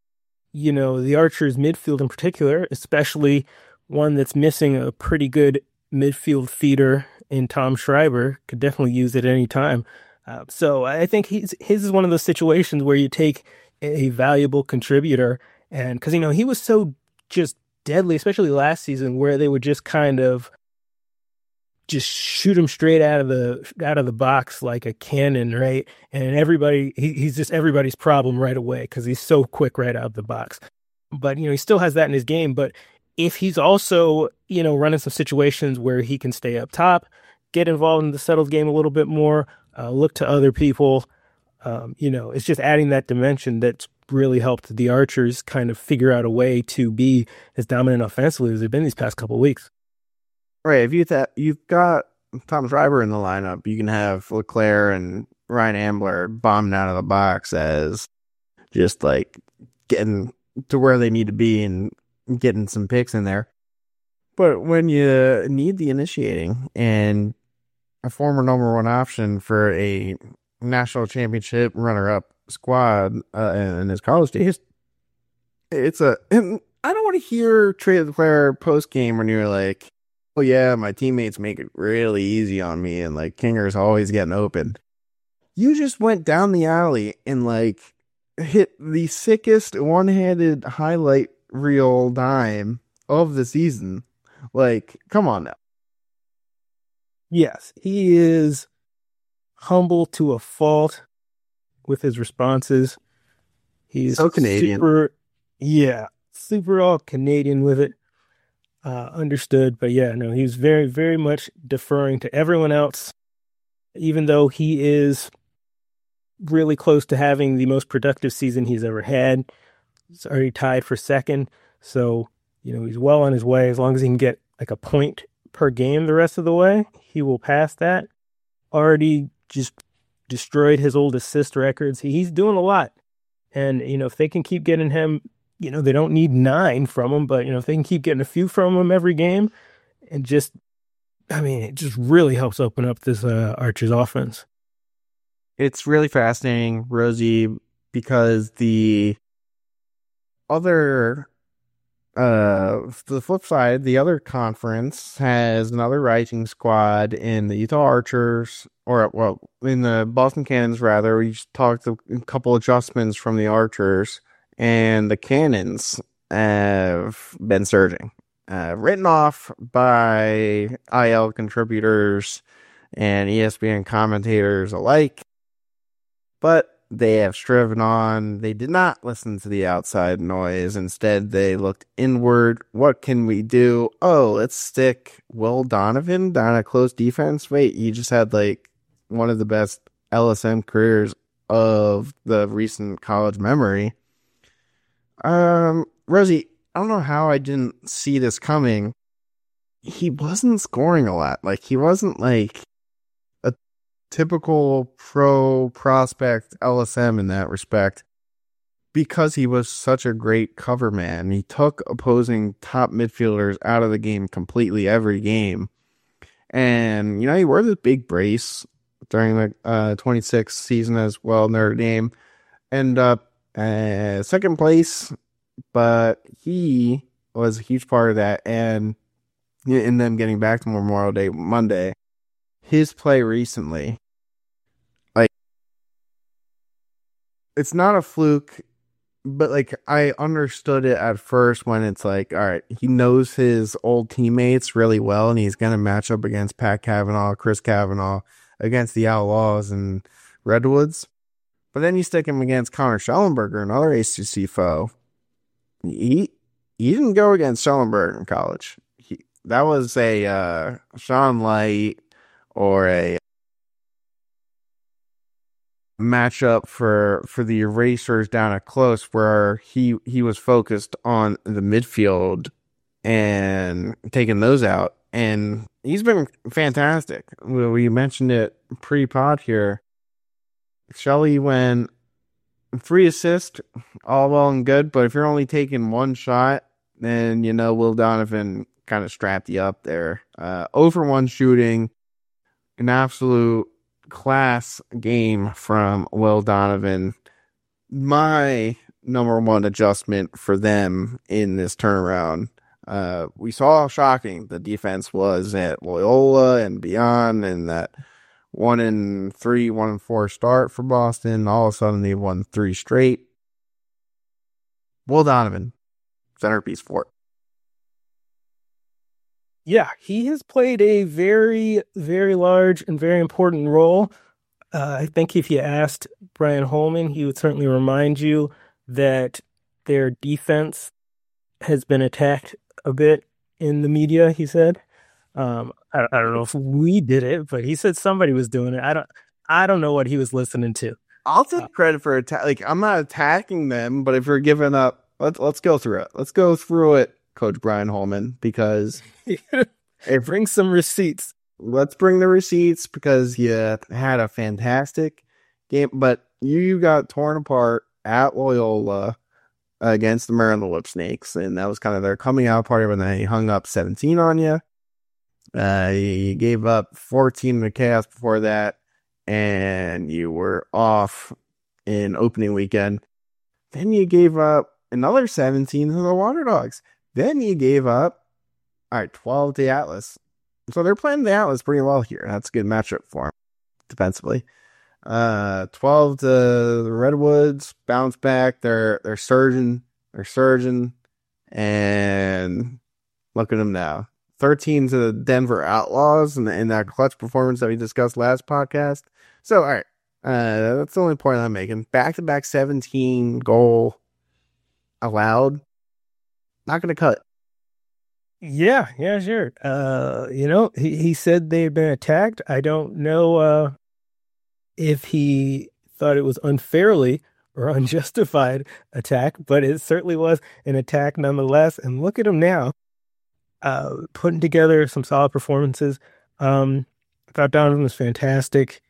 the Archers midfield in particular, especially one that's missing a pretty good midfield feeder in Tom Schreiber, could definitely use it at any time. So I think his is one of those situations where you take a valuable contributor, and because, he was so just deadly, especially last season, where they would just kind of just shoot him straight out of the box like a cannon, right? And he's just everybody's problem right away because he's so quick right out of the box. But, he still has that in his game. But if he's also, running some situations where he can stay up top, get involved in the settled game a little bit more, look to other people, it's just adding that dimension that's really helped the Archers kind of figure out a way to be as dominant offensively as they've been these past couple of weeks. Right. If you've got Tom Schreiber in the lineup, you can have LeClaire and Ryan Ambler bombing out of the box as just like getting to where they need to be and getting some picks in there. But when you need the initiating and a former number 1 option for a national championship runner-up squad in his college days, and I don't want to hear Trey LeClaire post-game when you're like, oh yeah, my teammates make it really easy on me and like Kinger's always getting open. You just went down the alley and like hit the sickest one-handed highlight reel dime of the season. Like, come on now. Yes, he is humble to a fault with his responses. He's so Canadian. Super all Canadian with it. Understood. But yeah, no, he's very, very much deferring to everyone else, even though he is really close to having the most productive season he's ever had. He's already tied for second. So, he's well on his way. As long as he can get like a point per game the rest of the way, he will pass that. Already just destroyed his old assist records. He's doing a lot. And, if they can keep getting him, they don't need 9 from him, but, if they can keep getting a few from him every game and it just really helps open up this Archers offense. It's really fascinating, Rosie, because the flip side, the other conference has another rising squad in the Utah Archers, in the Boston Cannons, rather. We just talked a couple adjustments from the Archers, and the Cannons have been surging. Written off by IL contributors and ESPN commentators alike. But they have striven on. They did not listen to the outside noise. Instead, they looked inward. What can we do? Oh, let's stick Will Donovan down at close defense. Wait, he just had like one of the best LSM careers of the recent college memory. Rosie, I don't know how I didn't see this coming. He wasn't scoring a lot. Like, he wasn't like a typical pro prospect LSM in that respect, because he was such a great cover man. He took opposing top midfielders out of the game completely every game. And, he wore this big brace during the 26 season as well. Notre Dame ended up second place, but he was a huge part of that. And in them getting back to Memorial Day Monday, his play recently, like, it's not a fluke, but like, I understood it at first when it's like, all right, he knows his old teammates really well, and he's going to match up against Pat Cavanaugh, Chris Cavanaugh, against the Outlaws and Redwoods. But then you stick him against Connor Schellenberger, another ACC foe. He didn't go against Schellenberger in college. That was a Sean Light or a matchup for the erasers down at close, where he was focused on the midfield and taking those out. And he's been fantastic. We mentioned it pre-pod here. Shelly went 3 assists, all well and good, but if you're only taking one shot, then Will Donovan kind of strapped you up there. 0-for-1 shooting, an absolute class game from Will Donovan. My number one adjustment for them in this turnaround. We saw how shocking the defense was at Loyola and beyond, and that 1-3, 1-4 start for Boston. All of a sudden, they won 3 straight. Will Donovan, centerpiece for it. Yeah, he has played a very, very large and very important role. I think if you asked Brian Holman, he would certainly remind you that their defense has been attacked a bit in the media, he said. I don't know if we did it, but he said somebody was doing it. I don't know what he was listening to. I'll take credit for attack. Like, I'm not attacking them, but if you're giving up, let's go through it. Let's go through it, Coach Brian Holman, because bring some receipts. Let's bring the receipts, because you had a fantastic game, but you got torn apart at Loyola against the Maryland Whip Snakes, and that was kind of their coming out party when they hung up 17 on you. You gave up 14 in the chaos before that, and you were off in opening weekend. Then you gave up another 17 to the Water Dogs. Then you gave up, 12 to the Atlas. So they're playing the Atlas pretty well here. That's a good matchup for them defensively. 12 to the Redwoods, bounce back. They're surging, and look at them now. 13 to the Denver Outlaws in that clutch performance that we discussed last podcast. So, all right, that's the only point I'm making. Back-to-back 17 goal allowed. Not going to cut. Yeah, sure. He said they've been attacked. I don't know if he thought it was unfairly or unjustified attack, but it certainly was an attack nonetheless. And look at him now, putting together some solid performances. I thought Donovan was fantastic.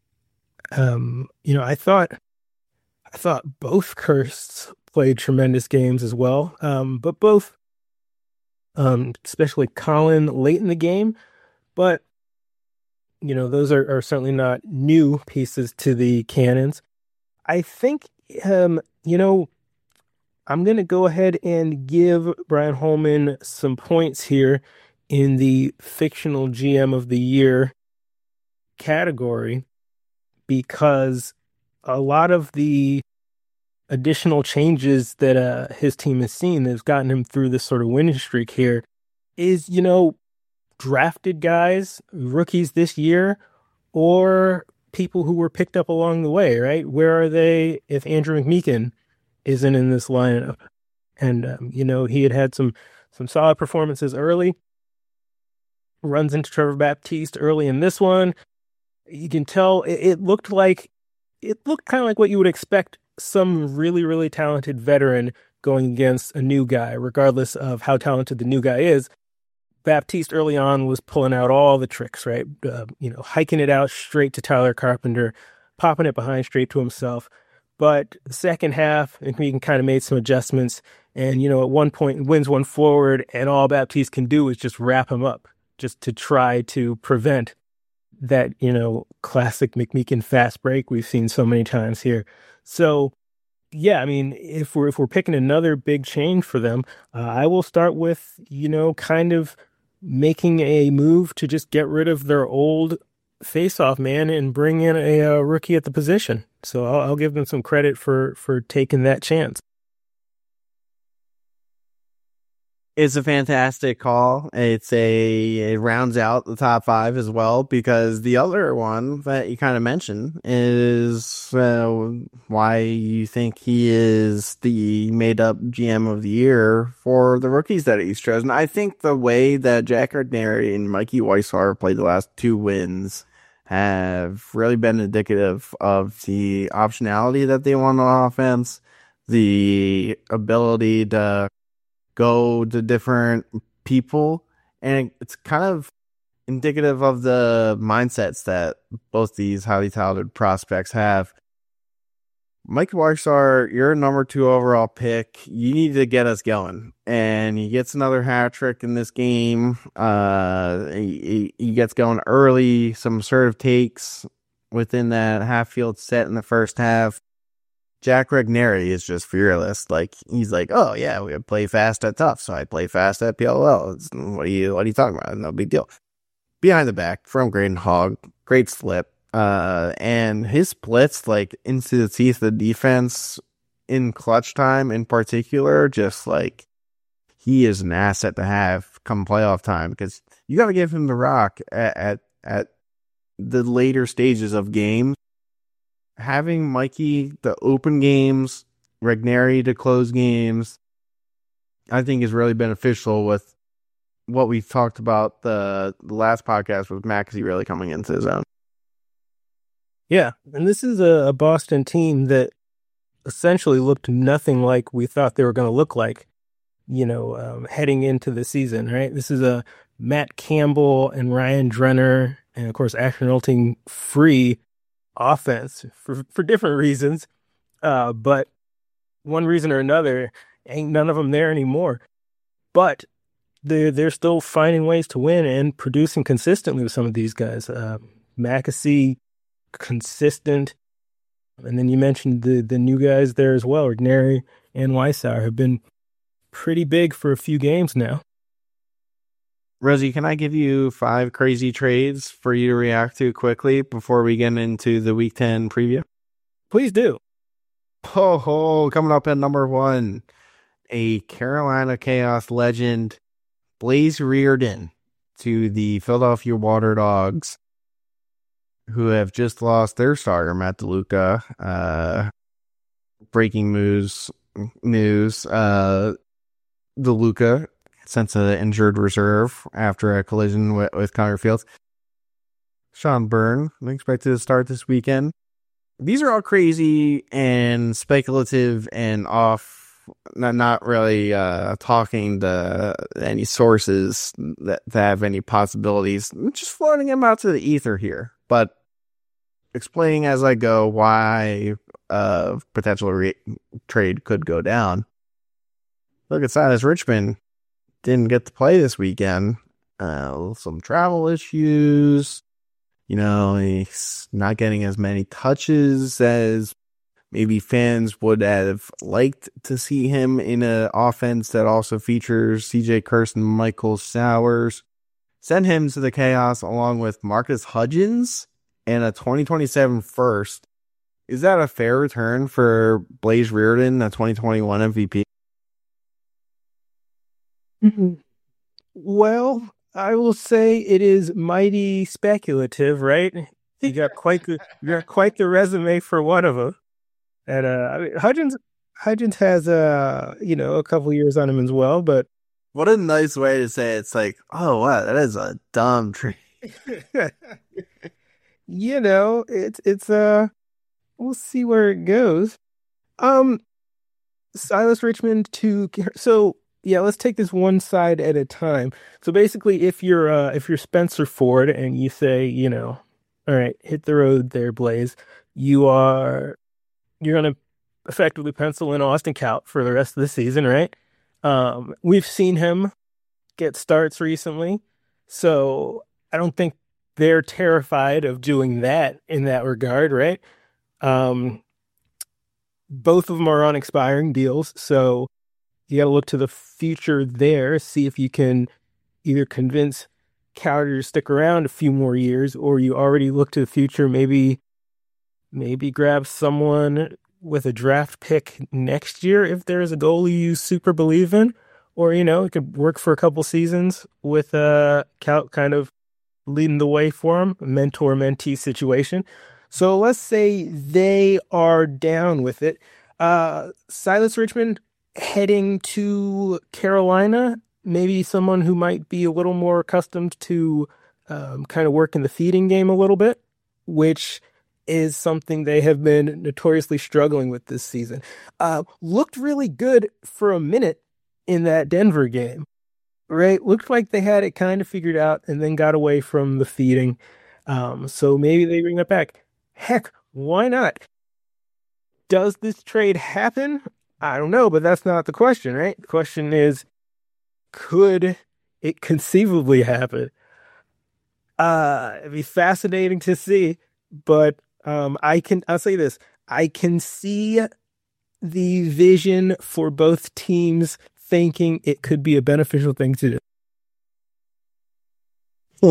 I thought both Kirsts played tremendous games as well. But both, especially Colin late in the game, but those are certainly not new pieces to the Cannons. I think, I'm going to go ahead and give Brian Holman some points here in the fictional GM of the year category, because a lot of the additional changes that his team has seen that's gotten him through this sort of winning streak here is, drafted guys, rookies this year, or people who were picked up along the way, right? Where are they if Andrew McMeekin isn't in this lineup? And, he had some solid performances early, runs into Trevor Baptiste early in this one. You can tell it looked kind of like what you would expect some really, really talented veteran going against a new guy, regardless of how talented the new guy is. Baptiste early on was pulling out all the tricks, right? Hiking it out straight to Tyler Carpenter, popping it behind straight to himself. But the second half, McMeekin kind of made some adjustments, and at one point wins one forward, and all Baptiste can do is just wrap him up, just to try to prevent that classic McMeekin fast break we've seen so many times here. So yeah, I mean, if we're picking another big change for them, I will start with kind of making a move to just get rid of their old face-off man and bring in a rookie at the position. So I'll give them some credit for taking that chance. It's a fantastic call. It rounds out the top 5 as well, because the other one that you kind of mentioned is why you think he is the made-up GM of the year for the rookies that he's chosen. I think the way that Jack Regnery and Mikey Weissar played the last 2 wins have really been indicative of the optionality that they want on offense, the ability to go to different people, and it's kind of indicative of the mindsets that both these highly talented prospects have. Mike Weissar, you're a number 2 overall pick. You need to get us going, and he gets another hat trick in this game. He gets going early, some assertive takes within that half field set in the first half. Jack Regnery is just fearless. He's like, oh yeah, we play fast at tough, so I play fast at PLL. What are you talking about? No big deal. Behind the back from Graydon Hogg, great slip. And his splits into the teeth of the defense in clutch time in particular, just he is an asset to have come playoff time, because you got to give him the rock at the later stages of games. Having Mikey to open games, Regnery to close games, I think is really beneficial with what we talked about the last podcast with Maxey really coming into his own. Yeah, and this is a Boston team that essentially looked nothing like we thought they were going to look like, heading into the season, right? This is a Matt Campbell and Ryan Drenner, and of course, Ashton Ulting free offense for different reasons, but one reason or another, ain't none of them there anymore. But they're still finding ways to win and producing consistently with some of these guys. Mackesy, consistent, and then you mentioned the new guys there as well. Regnery and Weissar have been pretty big for a few games now. Rosie, can I give you 5 crazy trades for you to react to quickly before we get into the Week 10 preview? Please do. Coming up at number 1, a Carolina Chaos legend, Blaze Riordan, to the Philadelphia Water Dogs, who have just lost their starter, Matt DeLuca. Breaking news, DeLuca sent to injured reserve after a collision with Connor Fields. Sean Byrne expected to start this weekend. These are all crazy and speculative and off, not really talking to any sources that have any possibilities. I'm just floating them out to the ether here, but explaining as I go why potential trade could go down. Look at Silas Richmond. Didn't get to play this weekend. Some travel issues. He's not getting as many touches as maybe fans would have liked to see him in an offense that also features CJ Kirsten, Michael Sowers. Send him to the Chaos along with Marcus Hudgens and a 2027 first. Is that a fair return for Blaze Riordan, a 2021 MVP? Well, I will say it is mighty speculative, right? You got quite the resume for one of them. And I mean, Hudgens has a couple years on him as well, but What a nice way to say it. It's like, oh wow, that is a dumb trade. it's we'll see where it goes. Um, Silas Richmond so yeah, let's take this one side at a time. So basically, if you're Spencer Ford and you say, all right, hit the road there, Blaze, you're gonna effectively pencil in Austin Kaut for the rest of the season, right? We've seen him get starts recently, so I don't think they're terrified of doing that in that regard, right? Um, both of them are on expiring deals, so you got to look to the future there, see if you can either convince Cowder to stick around a few more years, or you already look to the future, maybe grab someone with a draft pick next year if there's a goalie you super believe in, or it could work for a couple seasons with Kaut kind of leading the way for him, a mentor-mentee situation. So let's say they are down with it. Silas Richmond heading to Carolina, maybe someone who might be a little more accustomed to kind of work in the feeding game a little bit, which is something they have been notoriously struggling with this season. Looked really good for a minute in that Denver game, right? Looked like they had it kind of figured out and then got away from the feeding. So maybe they bring that back. Heck, why not? Does this trade happen? I don't know, but that's not the question, right? The question is, could it conceivably happen? It'd be fascinating to see, but I'll say this. I can see the vision for both teams thinking it could be a beneficial thing to do.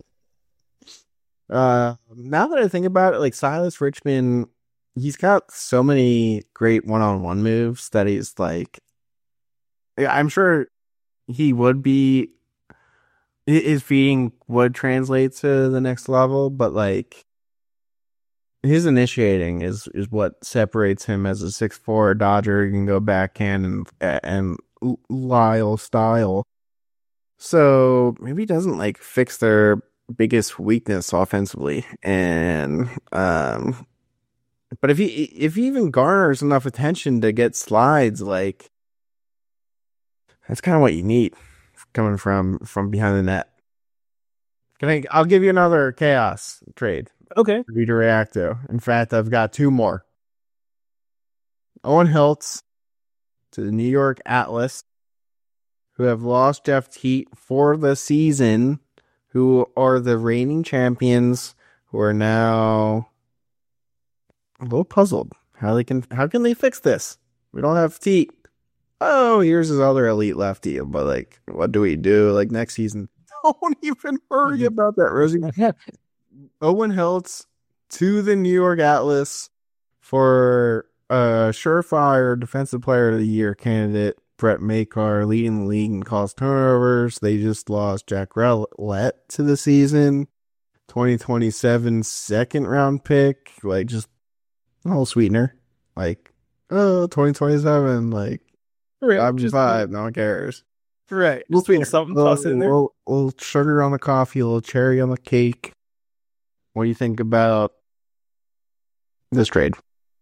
Now that I think about it, like Silas Richmond, he's got so many great one-on-one moves that he's like, I'm sure he would be, his feeding would translate to the next level, but like his initiating is what separates him as a 6'4" Dodger. He can go backhand and Lyle style. So maybe he doesn't like fix their biggest weakness offensively, and but if he even garners enough attention to get slides, like that's kind of what you need coming from behind the net. I'll give you another chaos trade. Okay. For you to react to. In fact, I've got two more. Owen Hiltz to the New York Atlas, who have lost Jeff Teat for the season, who are the reigning champions, who are now a little puzzled. How can they fix this? We don't have Teat. Oh, here's his other elite lefty. But like, what do we do? Like next season? Don't even worry about that, Rosie. Owen Hiltz to the New York Atlas for a surefire defensive player of the year candidate, Brett Makar, leading the league in caused turnovers. They just lost Jack Rowlett to the season. 2027 second round pick. Like, just a whole sweetener. Like, 2027. Like, right, 5-5. No one cares. Right. Little sweetener. Something toss in there. Little sugar on the coffee, a little cherry on the cake. What do you think about this trade?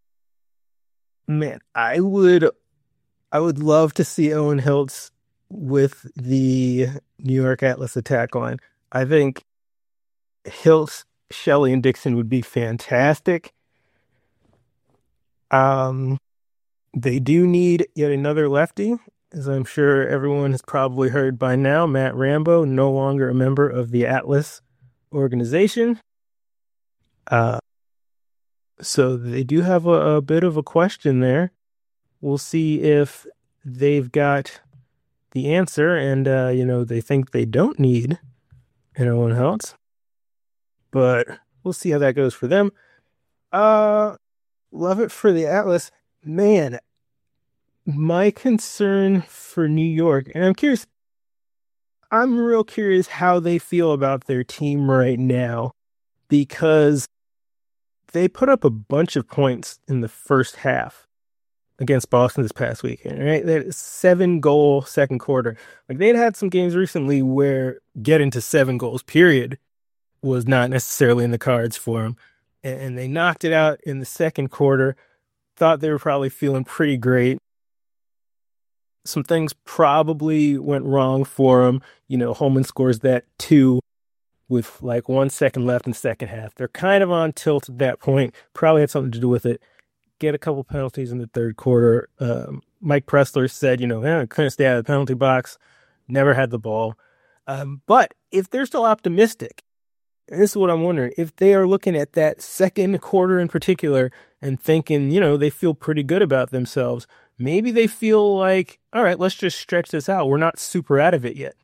Man, I would love to see Owen Hiltz with the New York Atlas attack line. I think Hiltz, Shelley, and Dixon would be fantastic. They do need yet another lefty, as I'm sure everyone has probably heard by now. Matt Rambo, no longer a member of the Atlas organization. So they do have a bit of a question there. We'll see if they've got the answer and, they think they don't need anyone else. But we'll see how that goes for them. Love it for the Atlas. Man, my concern for New York, and I'm real curious how they feel about their team right now. because they put up a bunch of points in the first half against Boston this past weekend, right? They had a 7-goal second quarter. Like, they'd had some games recently where getting to 7 goals, period, was not necessarily in the cards for them. And they knocked it out in the second quarter. Thought they were probably feeling pretty great. Some things probably went wrong for them. Holman scores that 2 with like 1 second left in the second half. They're kind of on tilt at that point. Probably had something to do with it. Get a couple penalties in the third quarter. Mike Pressler said, couldn't stay out of the penalty box. Never had the ball. But if they're still optimistic, and this is what I'm wondering, if they are looking at that second quarter in particular and thinking, they feel pretty good about themselves, maybe they feel like, all right, let's just stretch this out. We're not super out of it yet,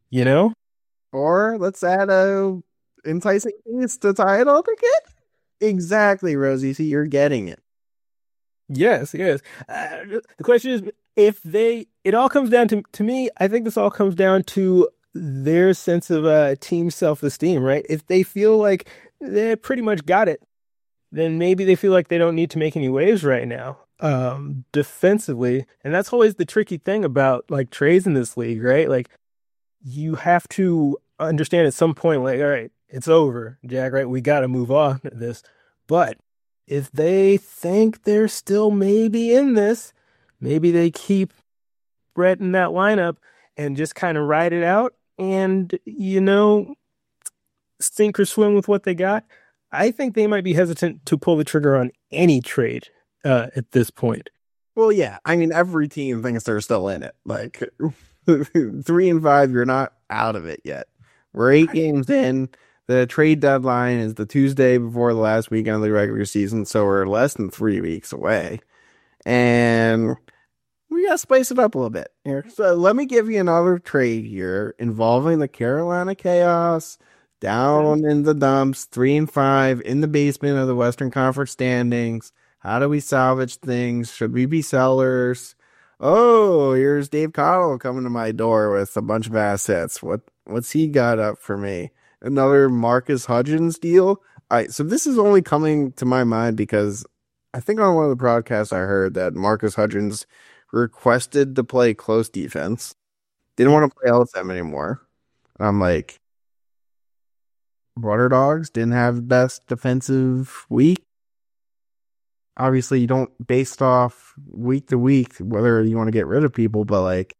Or let's add a enticing piece to tie it all together. Exactly, Rosie. See, you're getting it. Yes. The question is, it all comes down to me, I think this all comes down to their sense of team self-esteem, right? If they feel like they pretty much got it, then maybe they feel like they don't need to make any waves right now defensively. And that's always the tricky thing about like trades in this league, right? Like, you have to understand at some point, like, all right, it's over, Jack, right? We got to move on to this. But if they think they're still maybe in this, maybe they keep Brett in that lineup and just kind of ride it out and, sink or swim with what they got. I think they might be hesitant to pull the trigger on any trade at this point. Well, yeah. I mean, every team thinks they're still in it. Like, 3-5, you're not out of it yet. We're 8 games in. The trade deadline is the Tuesday before the last weekend of the regular season, so we're less than 3 weeks away. And we got to spice it up a little bit here. So let me give you another trade here involving the Carolina Chaos down in the dumps, 3-5 in the basement of the Western Conference standings. How do we salvage things? Should we be sellers? Oh, here's Dave Cottle coming to my door with a bunch of assets. What's he got up for me? Another Marcus Hudgens deal? All right, so this is only coming to my mind because I think on one of the broadcasts I heard that Marcus Hudgens requested to play close defense. Didn't want to play LSM anymore. And I'm like, Water Dogs didn't have the best defensive week. Obviously, you don't based off week to week whether you want to get rid of people, but like,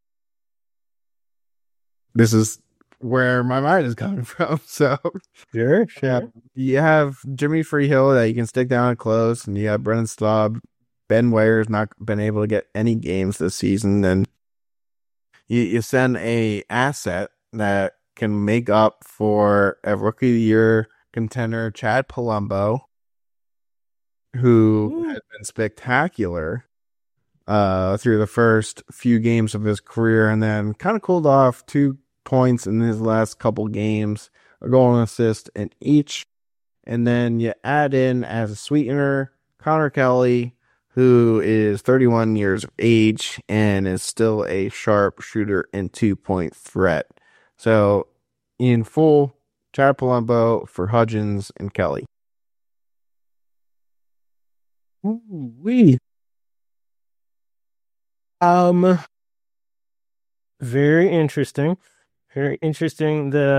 this is where my mind is coming from. So, Sure. You have Jimmy Freehill that you can stick down close, and you have Brennan Staub. Ben Ware's not been able to get any games this season, and you send a asset that can make up for a Rookie of the Year contender, Chad Palumbo, who has been spectacular through the first few games of his career, and then kind of cooled off 2 points in his last couple games, a goal and assist in each. And then you add in as a sweetener Connor Kelly, who is 31 years of age and is still a sharp shooter and 2-point threat. So in full, Chad Palumbo for Hudgens and Kelly. Ooh-wee. Very interesting. Very interesting. They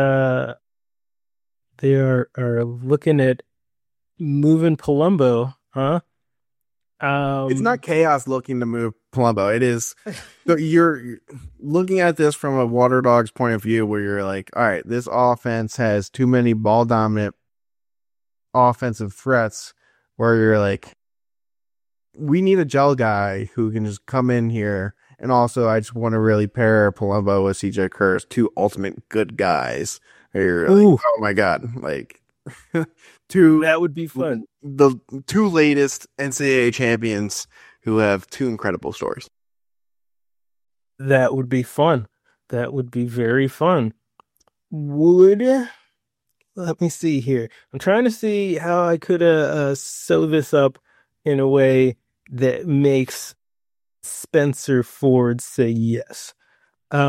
are looking at moving Palumbo, huh? It's not Chaos looking to move Palumbo. It is. So you're looking at this from a Water Dogs point of view, where you're like, all right, this offense has too many ball dominant offensive threats. Where you're like, we need a gel guy who can just come in here. And also, I just want to really pair Palumbo with CJ Kerr, 2 ultimate good guys. You're like, oh my God. Like, that would be fun. The 2 latest NCAA champions who have 2 incredible stories. That would be fun. That would be very fun. Let me see here. I'm trying to see how I could sew this up in a way that makes Spencer Ford say yes.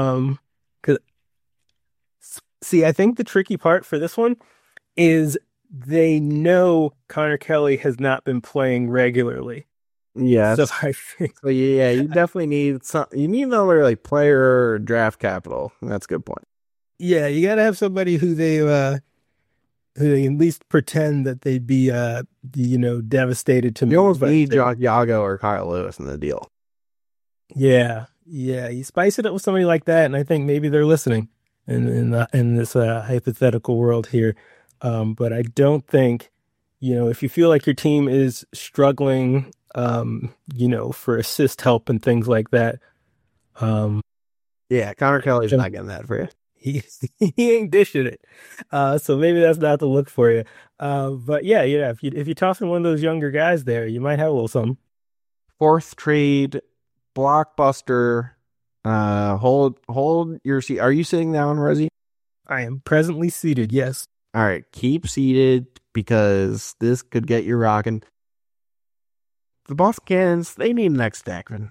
'Cause, see, I think the tricky part for this one is they know Connor Kelly has not been playing regularly. Yeah. So I think, So yeah, you definitely need you need another like player or draft capital. That's a good point. yeah, you got to have somebody who they at least pretend that they'd be devastated to You almost but need John Yago or Kyle Lewis in the deal. Yeah, you spice it up with somebody like that, and I think maybe they're listening in this hypothetical world here. But I don't think, if you feel like your team is struggling, for assist help and things like that, Yeah, Connor Kelly's not getting that for you. he he ain't dishing it. So maybe that's not the look for you. But yeah, if you toss in one of those younger guys there, you might have a little something. Fourth trade, blockbuster. Hold your seat. Are you sitting down, Rosie? I am presently seated. Yes. All right, keep seated because this could get you rocking. The Boston Cannons, they need an ex-Stackman.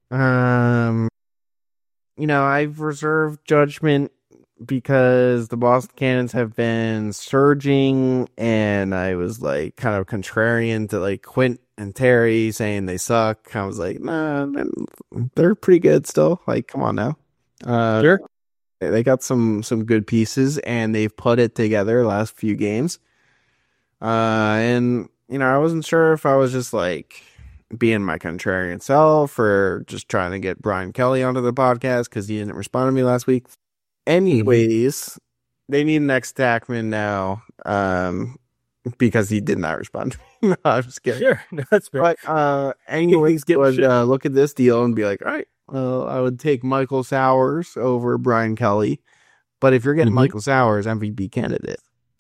I've reserved judgment because the Boston Cannons have been surging, and I was like kind of contrarian to like Quint and Terry saying they suck. I was like, nah, they're pretty good still. Like, come on now. Sure. They got some good pieces, and they've put it together last few games. And I wasn't sure if I was just like being my contrarian self or just trying to get Brian Kelly onto the podcast because he didn't respond to me last week. Anyways, they need an ex-Stackman now because he did not respond to me. No, I'm just kidding. Sure, no, that's fair. But anyways, look at this deal and be like, all right, well, I would take Michael Sowers over Brian Kelly. But if you're getting Michael Sowers, MVP candidate,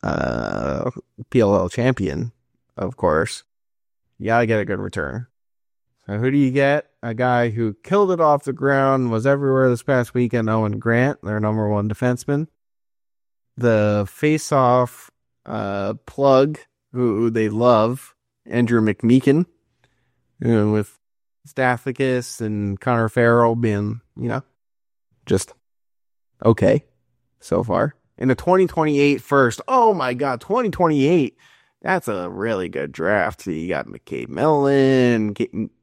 PLL champion, of course, you got to get a good return. So who do you get? A guy who killed it off the ground, was everywhere this past weekend, Owen Grant, their number one defenseman. The face-off plug, who they love, Andrew McMeekin, with Stathakis and Connor Farrell being, just okay so far. In a 2028 first, oh my God, 2028, that's a really good draft. You got McCabe Mellon,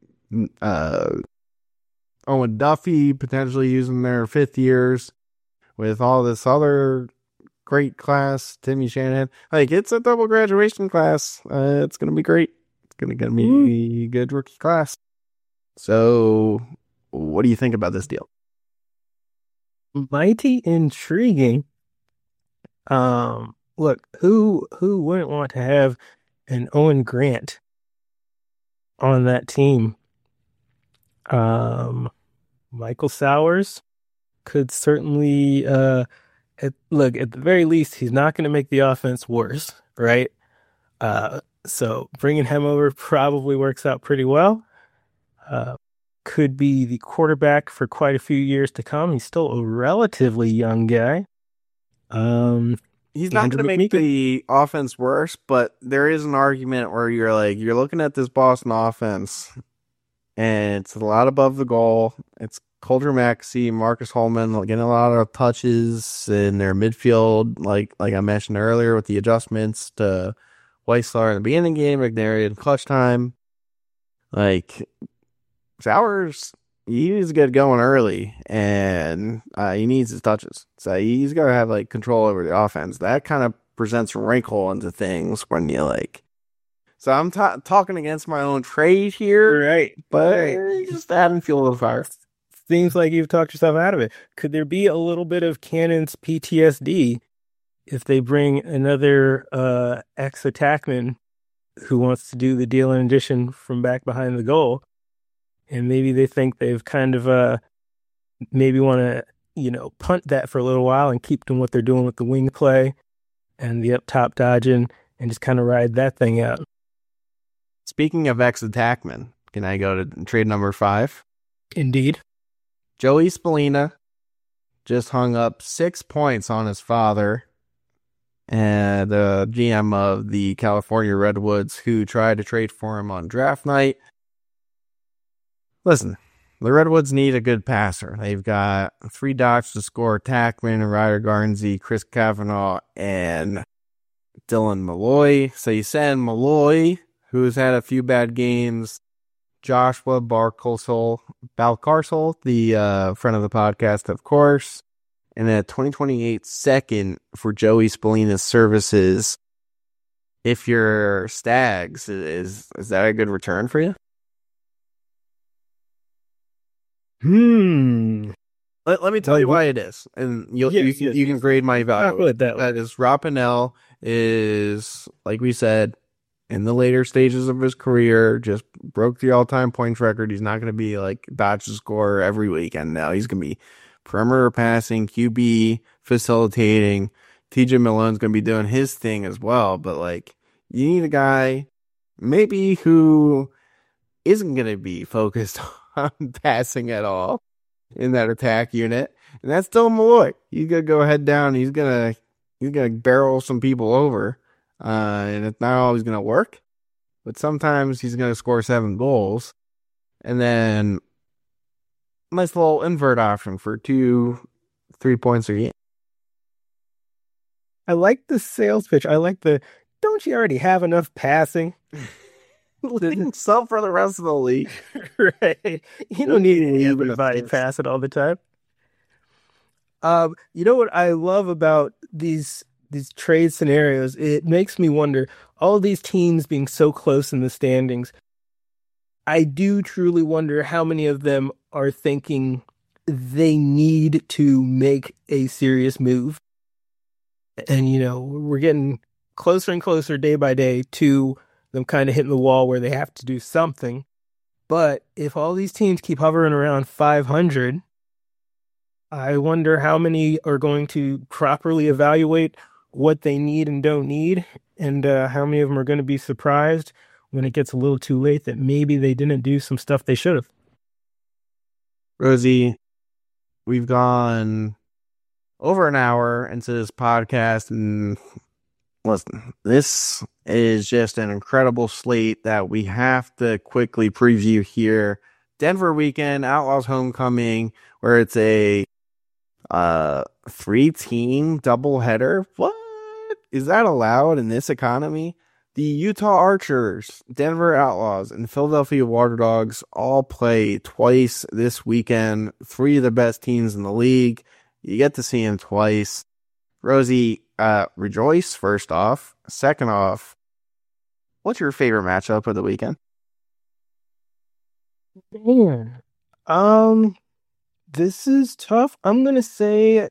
Owen Duffy potentially using their 5th years with all this other great class, Timmy Shanahan. Like, it's a double graduation class. It's going to be great. It's going to be a good rookie class. So, what do you think about this deal? Mighty intriguing. Look, who wouldn't want to have an Owen Grant on that team? Michael Sowers could certainly at the very least, he's not going to make the offense worse, right? So bringing him over probably works out pretty well. Could be the quarterback for quite a few years to come. He's still a relatively young guy. He's not going to make the offense worse, but there is an argument where you're looking at this Boston offense, and it's a lot above the goal. It's Colter Maxey, Marcus Holman getting a lot of touches in their midfield, like I mentioned earlier, with the adjustments to Weisslar in the beginning of the game, McNary in clutch time. Like, Sowers, he needs to get going early, and he needs his touches. So he's got to have like control over the offense. That kind of presents a wrinkle into things when you like. So I'm talking against my own trade here, right? But just adding fuel to the fire. Seems like you've talked yourself out of it. Could there be a little bit of Cannon's PTSD if they bring another ex-attackman who wants to do the deal in addition from back behind the goal? And maybe they think they've kind of maybe want to, punt that for a little while and keep doing what they're doing with the wing play and the up top dodging and just kind of ride that thing out. Speaking of ex-attackmen, can I go to trade number 5? Indeed. Joey Spallina just hung up 6 points on his father, and the GM of the California Redwoods, who tried to trade for him on draft night. Listen, the Redwoods need a good passer. They've got 3 dots to score: Tackman, Ryder Garnsey, Chris Kavanaugh, and Dylan Malloy. So you send Malloy, who's had a few bad games, Joshua Balcarcel, the friend of the podcast, of course, and a 2028 second for Joey Spallina's services. If you're Stags, is that a good return for you? Let me tell you why it is, and you can grade my value. That is, Rapinoe is, like we said, in the later stages of his career, just broke the all-time points record. He's not going to be like batch scorer every weekend now. He's going to be perimeter passing, QB facilitating. TJ Malone's going to be doing his thing as well, but like, you need a guy maybe who isn't going to be focused on passing at all in that attack unit, and that's Dylan Malloy. He's gonna go head down. He's gonna barrel some people over, and it's not always gonna work, but sometimes he's gonna score 7 goals, and then nice little invert option for 2-3 points a game. I like the sales pitch. I like the, don't you already have enough passing? Sell for the rest of the league. Right. You don't need everybody passing all the time. You know what I love about these trade scenarios? It makes me wonder, all these teams being so close in the standings, I do truly wonder how many of them are thinking they need to make a serious move. And, we're getting closer and closer day by day to them kind of hitting the wall where they have to do something. But if all these teams keep hovering around 500, I wonder how many are going to properly evaluate what they need and don't need, and how many of them are going to be surprised when it gets a little too late that maybe they didn't do some stuff they should have. Rosie, we've gone over an hour into this podcast, and listen, this is just an incredible slate that we have to quickly preview here. Denver weekend, Outlaws homecoming, where it's a 3-team doubleheader. What? Is that allowed in this economy? The Utah Archers, Denver Outlaws, and Philadelphia Water Dogs all play twice this weekend. 3 of the best teams in the league. You get to see them twice. Rosie, rejoice, first off. Second off, what's your favorite matchup of the weekend? Man, this is tough. I'm going to say,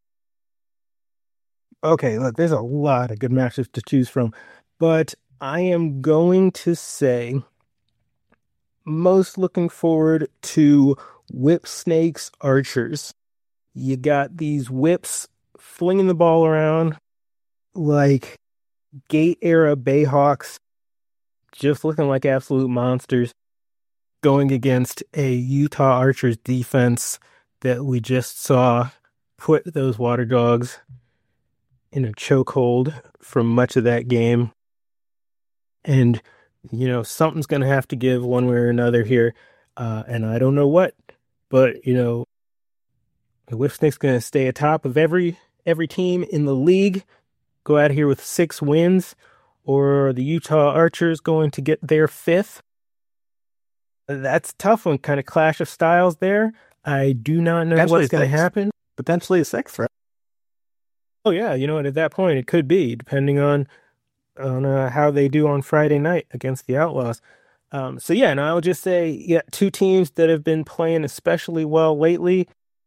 okay, look, there's a lot of good matchups to choose from, but I am going to say most looking forward to Whip Snakes Archers. You got these whips flinging the ball around like Gate-era Bayhawks, just looking like absolute monsters, going against a Utah Archers defense that we just saw put those Water Dogs in a chokehold for much of that game. And, something's going to have to give one way or another here. And I don't know what, but, the Whipsnake's going to stay atop of every team in the league, go out here with 6 wins, or the Utah Archers going to get their 5th. That's a tough one, kind of clash of styles there. I do not know what's going to happen. Potentially a 6th, right? Oh, yeah. At that point, it could be, depending on how they do on Friday night against the Outlaws. And I'll just say, 2 teams that have been playing especially well lately,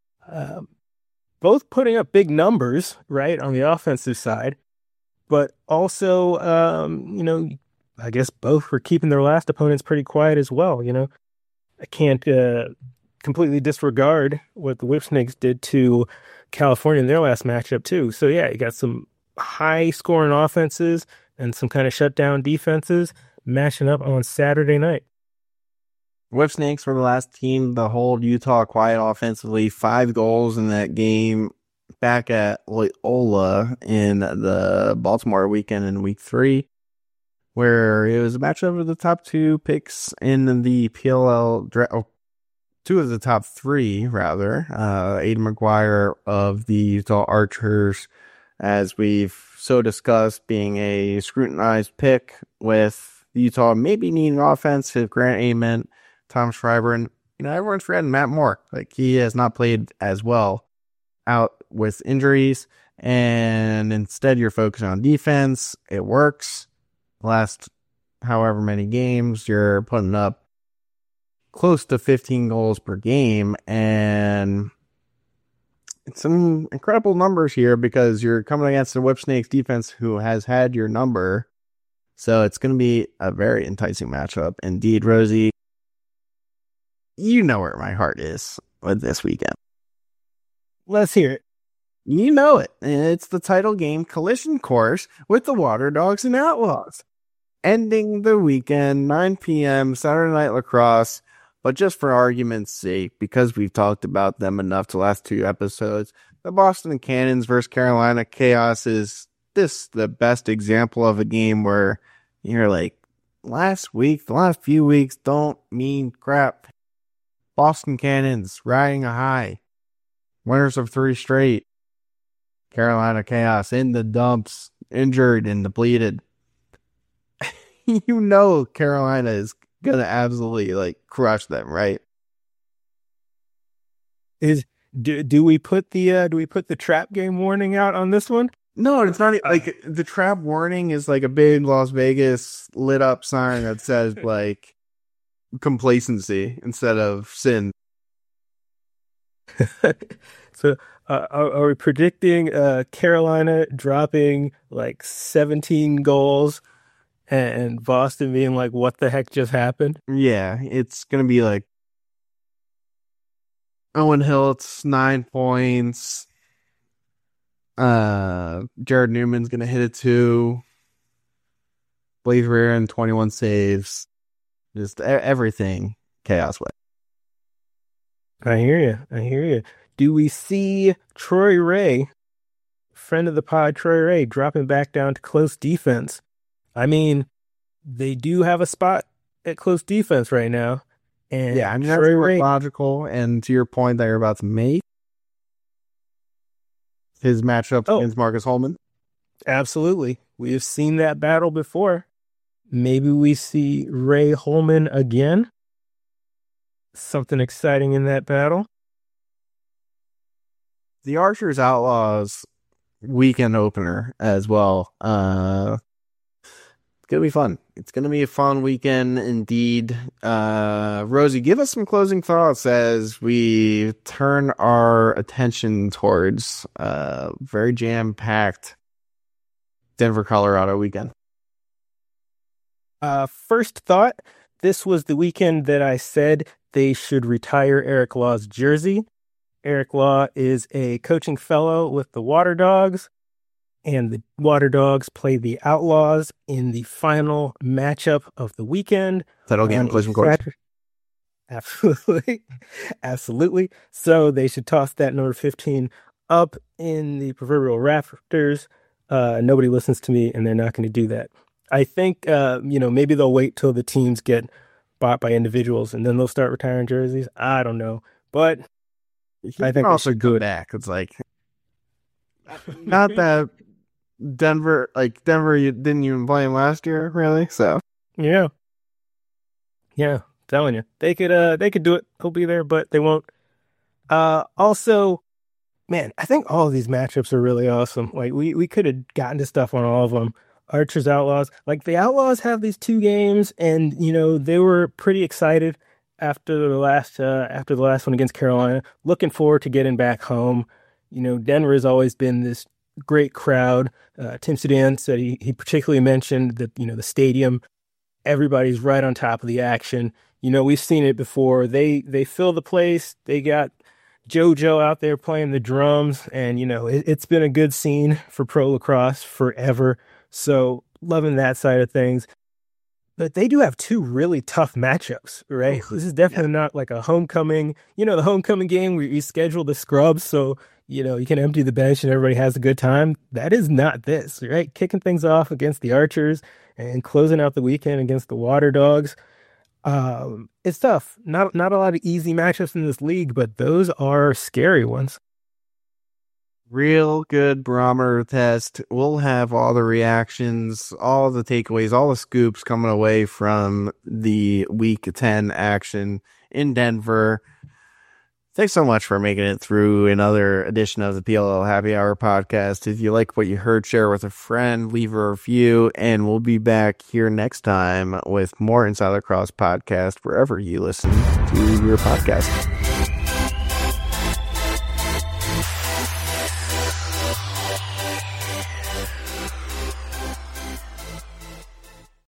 both putting up big numbers, right, on the offensive side, but also, I guess both were keeping their last opponents pretty quiet as well. I can't completely disregard what the Whipsnakes did to California in their last matchup too. So you got some high scoring offenses and some kind of shutdown defenses matching up on Saturday night. Whipsnakes were the last team to hold Utah quiet offensively. 5 goals in that game back at Loyola in the Baltimore weekend in week 3, where it was a matchup of the top 2 picks in the PLL draft. 2 of the top 3, rather. Aiden McGuire of the Utah Archers, as we've so discussed being a scrutinized pick with Utah maybe needing offense if Grant Ament, Tom Schreiber, and everyone's forgetting Matt Moore. Like, he has not played as well out with injuries, and instead you're focusing on defense. It works. Last however many games, you're putting up close to 15 goals per game, and it's some incredible numbers here because you're coming against the Whipsnakes defense who has had your number. So it's going to be a very enticing matchup. Indeed, Rosie, you know where my heart is with this weekend. Let's hear it. You know it. It's the title game collision course with the Water Dogs and Outlaws. Ending the weekend, 9 p.m., Saturday Night Lacrosse. But just for argument's sake, because we've talked about them enough the last 2 episodes, the Boston Cannons versus Carolina Chaos is the best example of a game where you're like, the last few weeks don't mean crap. Boston Cannons riding a high. Winners of 3 straight. Carolina Chaos in the dumps, injured and depleted. You know Carolina is gonna absolutely crush them, right? Do we put the trap game warning out on this one? No, it's not the trap warning is like a big Las Vegas lit up sign that says complacency instead of sin. So are we predicting Carolina dropping 17 goals and Boston being like, what the heck just happened? Yeah, it's going to be like Owen Hiltz, 9 points. Jared Newman's going to hit it 2. Blaze Reardon, 21 saves. Just everything Chaos way. I hear you. Do we see Troy Ray, friend of the pod, Troy Ray, dropping back down to close defense? I mean, they do have a spot at close defense right now. And yeah, I mean, that's Ray, logical. And to your point that you're about to make, his matchup against Marcus Holman. Absolutely. We have seen that battle before. Maybe we see Ray Holman again. Something exciting in that battle. The Archers Outlaws weekend opener as well. It's going to be fun. It's going to be a fun weekend indeed. Rosie, give us some closing thoughts as we turn our attention towards very jam-packed Denver, Colorado weekend. First thought, this was the weekend that I said they should retire Eric Law's jersey. Eric Law is a coaching fellow with the Water Dogs, and the Water Dogs play the Outlaws in the final matchup of the weekend. Title game, collision course. Absolutely. So they should toss that number 15 up in the proverbial rafters. Nobody listens to me, and they're not going to do that. I think, maybe they'll wait till the teams get bought by individuals, and then they'll start retiring jerseys. I don't know, but I think also go back. It's not that Denver, you didn't even play him last year, really. So yeah, telling you, they could do it. He'll be there, but they won't. Also, man, I think all of these matchups are really awesome. We could have gotten to stuff on all of them. Archers Outlaws, the Outlaws have these 2 games, and they were pretty excited after the last one against Carolina. Looking forward to getting back home. Denver has always been this great crowd. Tim Sudan said he particularly mentioned that the stadium, everybody's right on top of the action. We've seen it before. They fill the place. They got JoJo out there playing the drums, and it's been a good scene for pro lacrosse forever. So loving that side of things. But they do have 2 really tough matchups, right? This is definitely not like a homecoming, the homecoming game where you schedule the scrubs so, you can empty the bench and everybody has a good time. That is not this, right? Kicking things off against the Archers and closing out the weekend against the Water Dogs. It's tough. Not a lot of easy matchups in this league, but those are scary ones. Real good barometer test. We'll have all the reactions, all the takeaways, all the scoops coming away from the Week 10 action in Denver. Thanks so much for making it through another edition of the PLL Happy Hour podcast. If you like what you heard, share with a friend, leave a review, and we'll be back here next time with more Inside Lacrosse podcast wherever you listen to your podcast.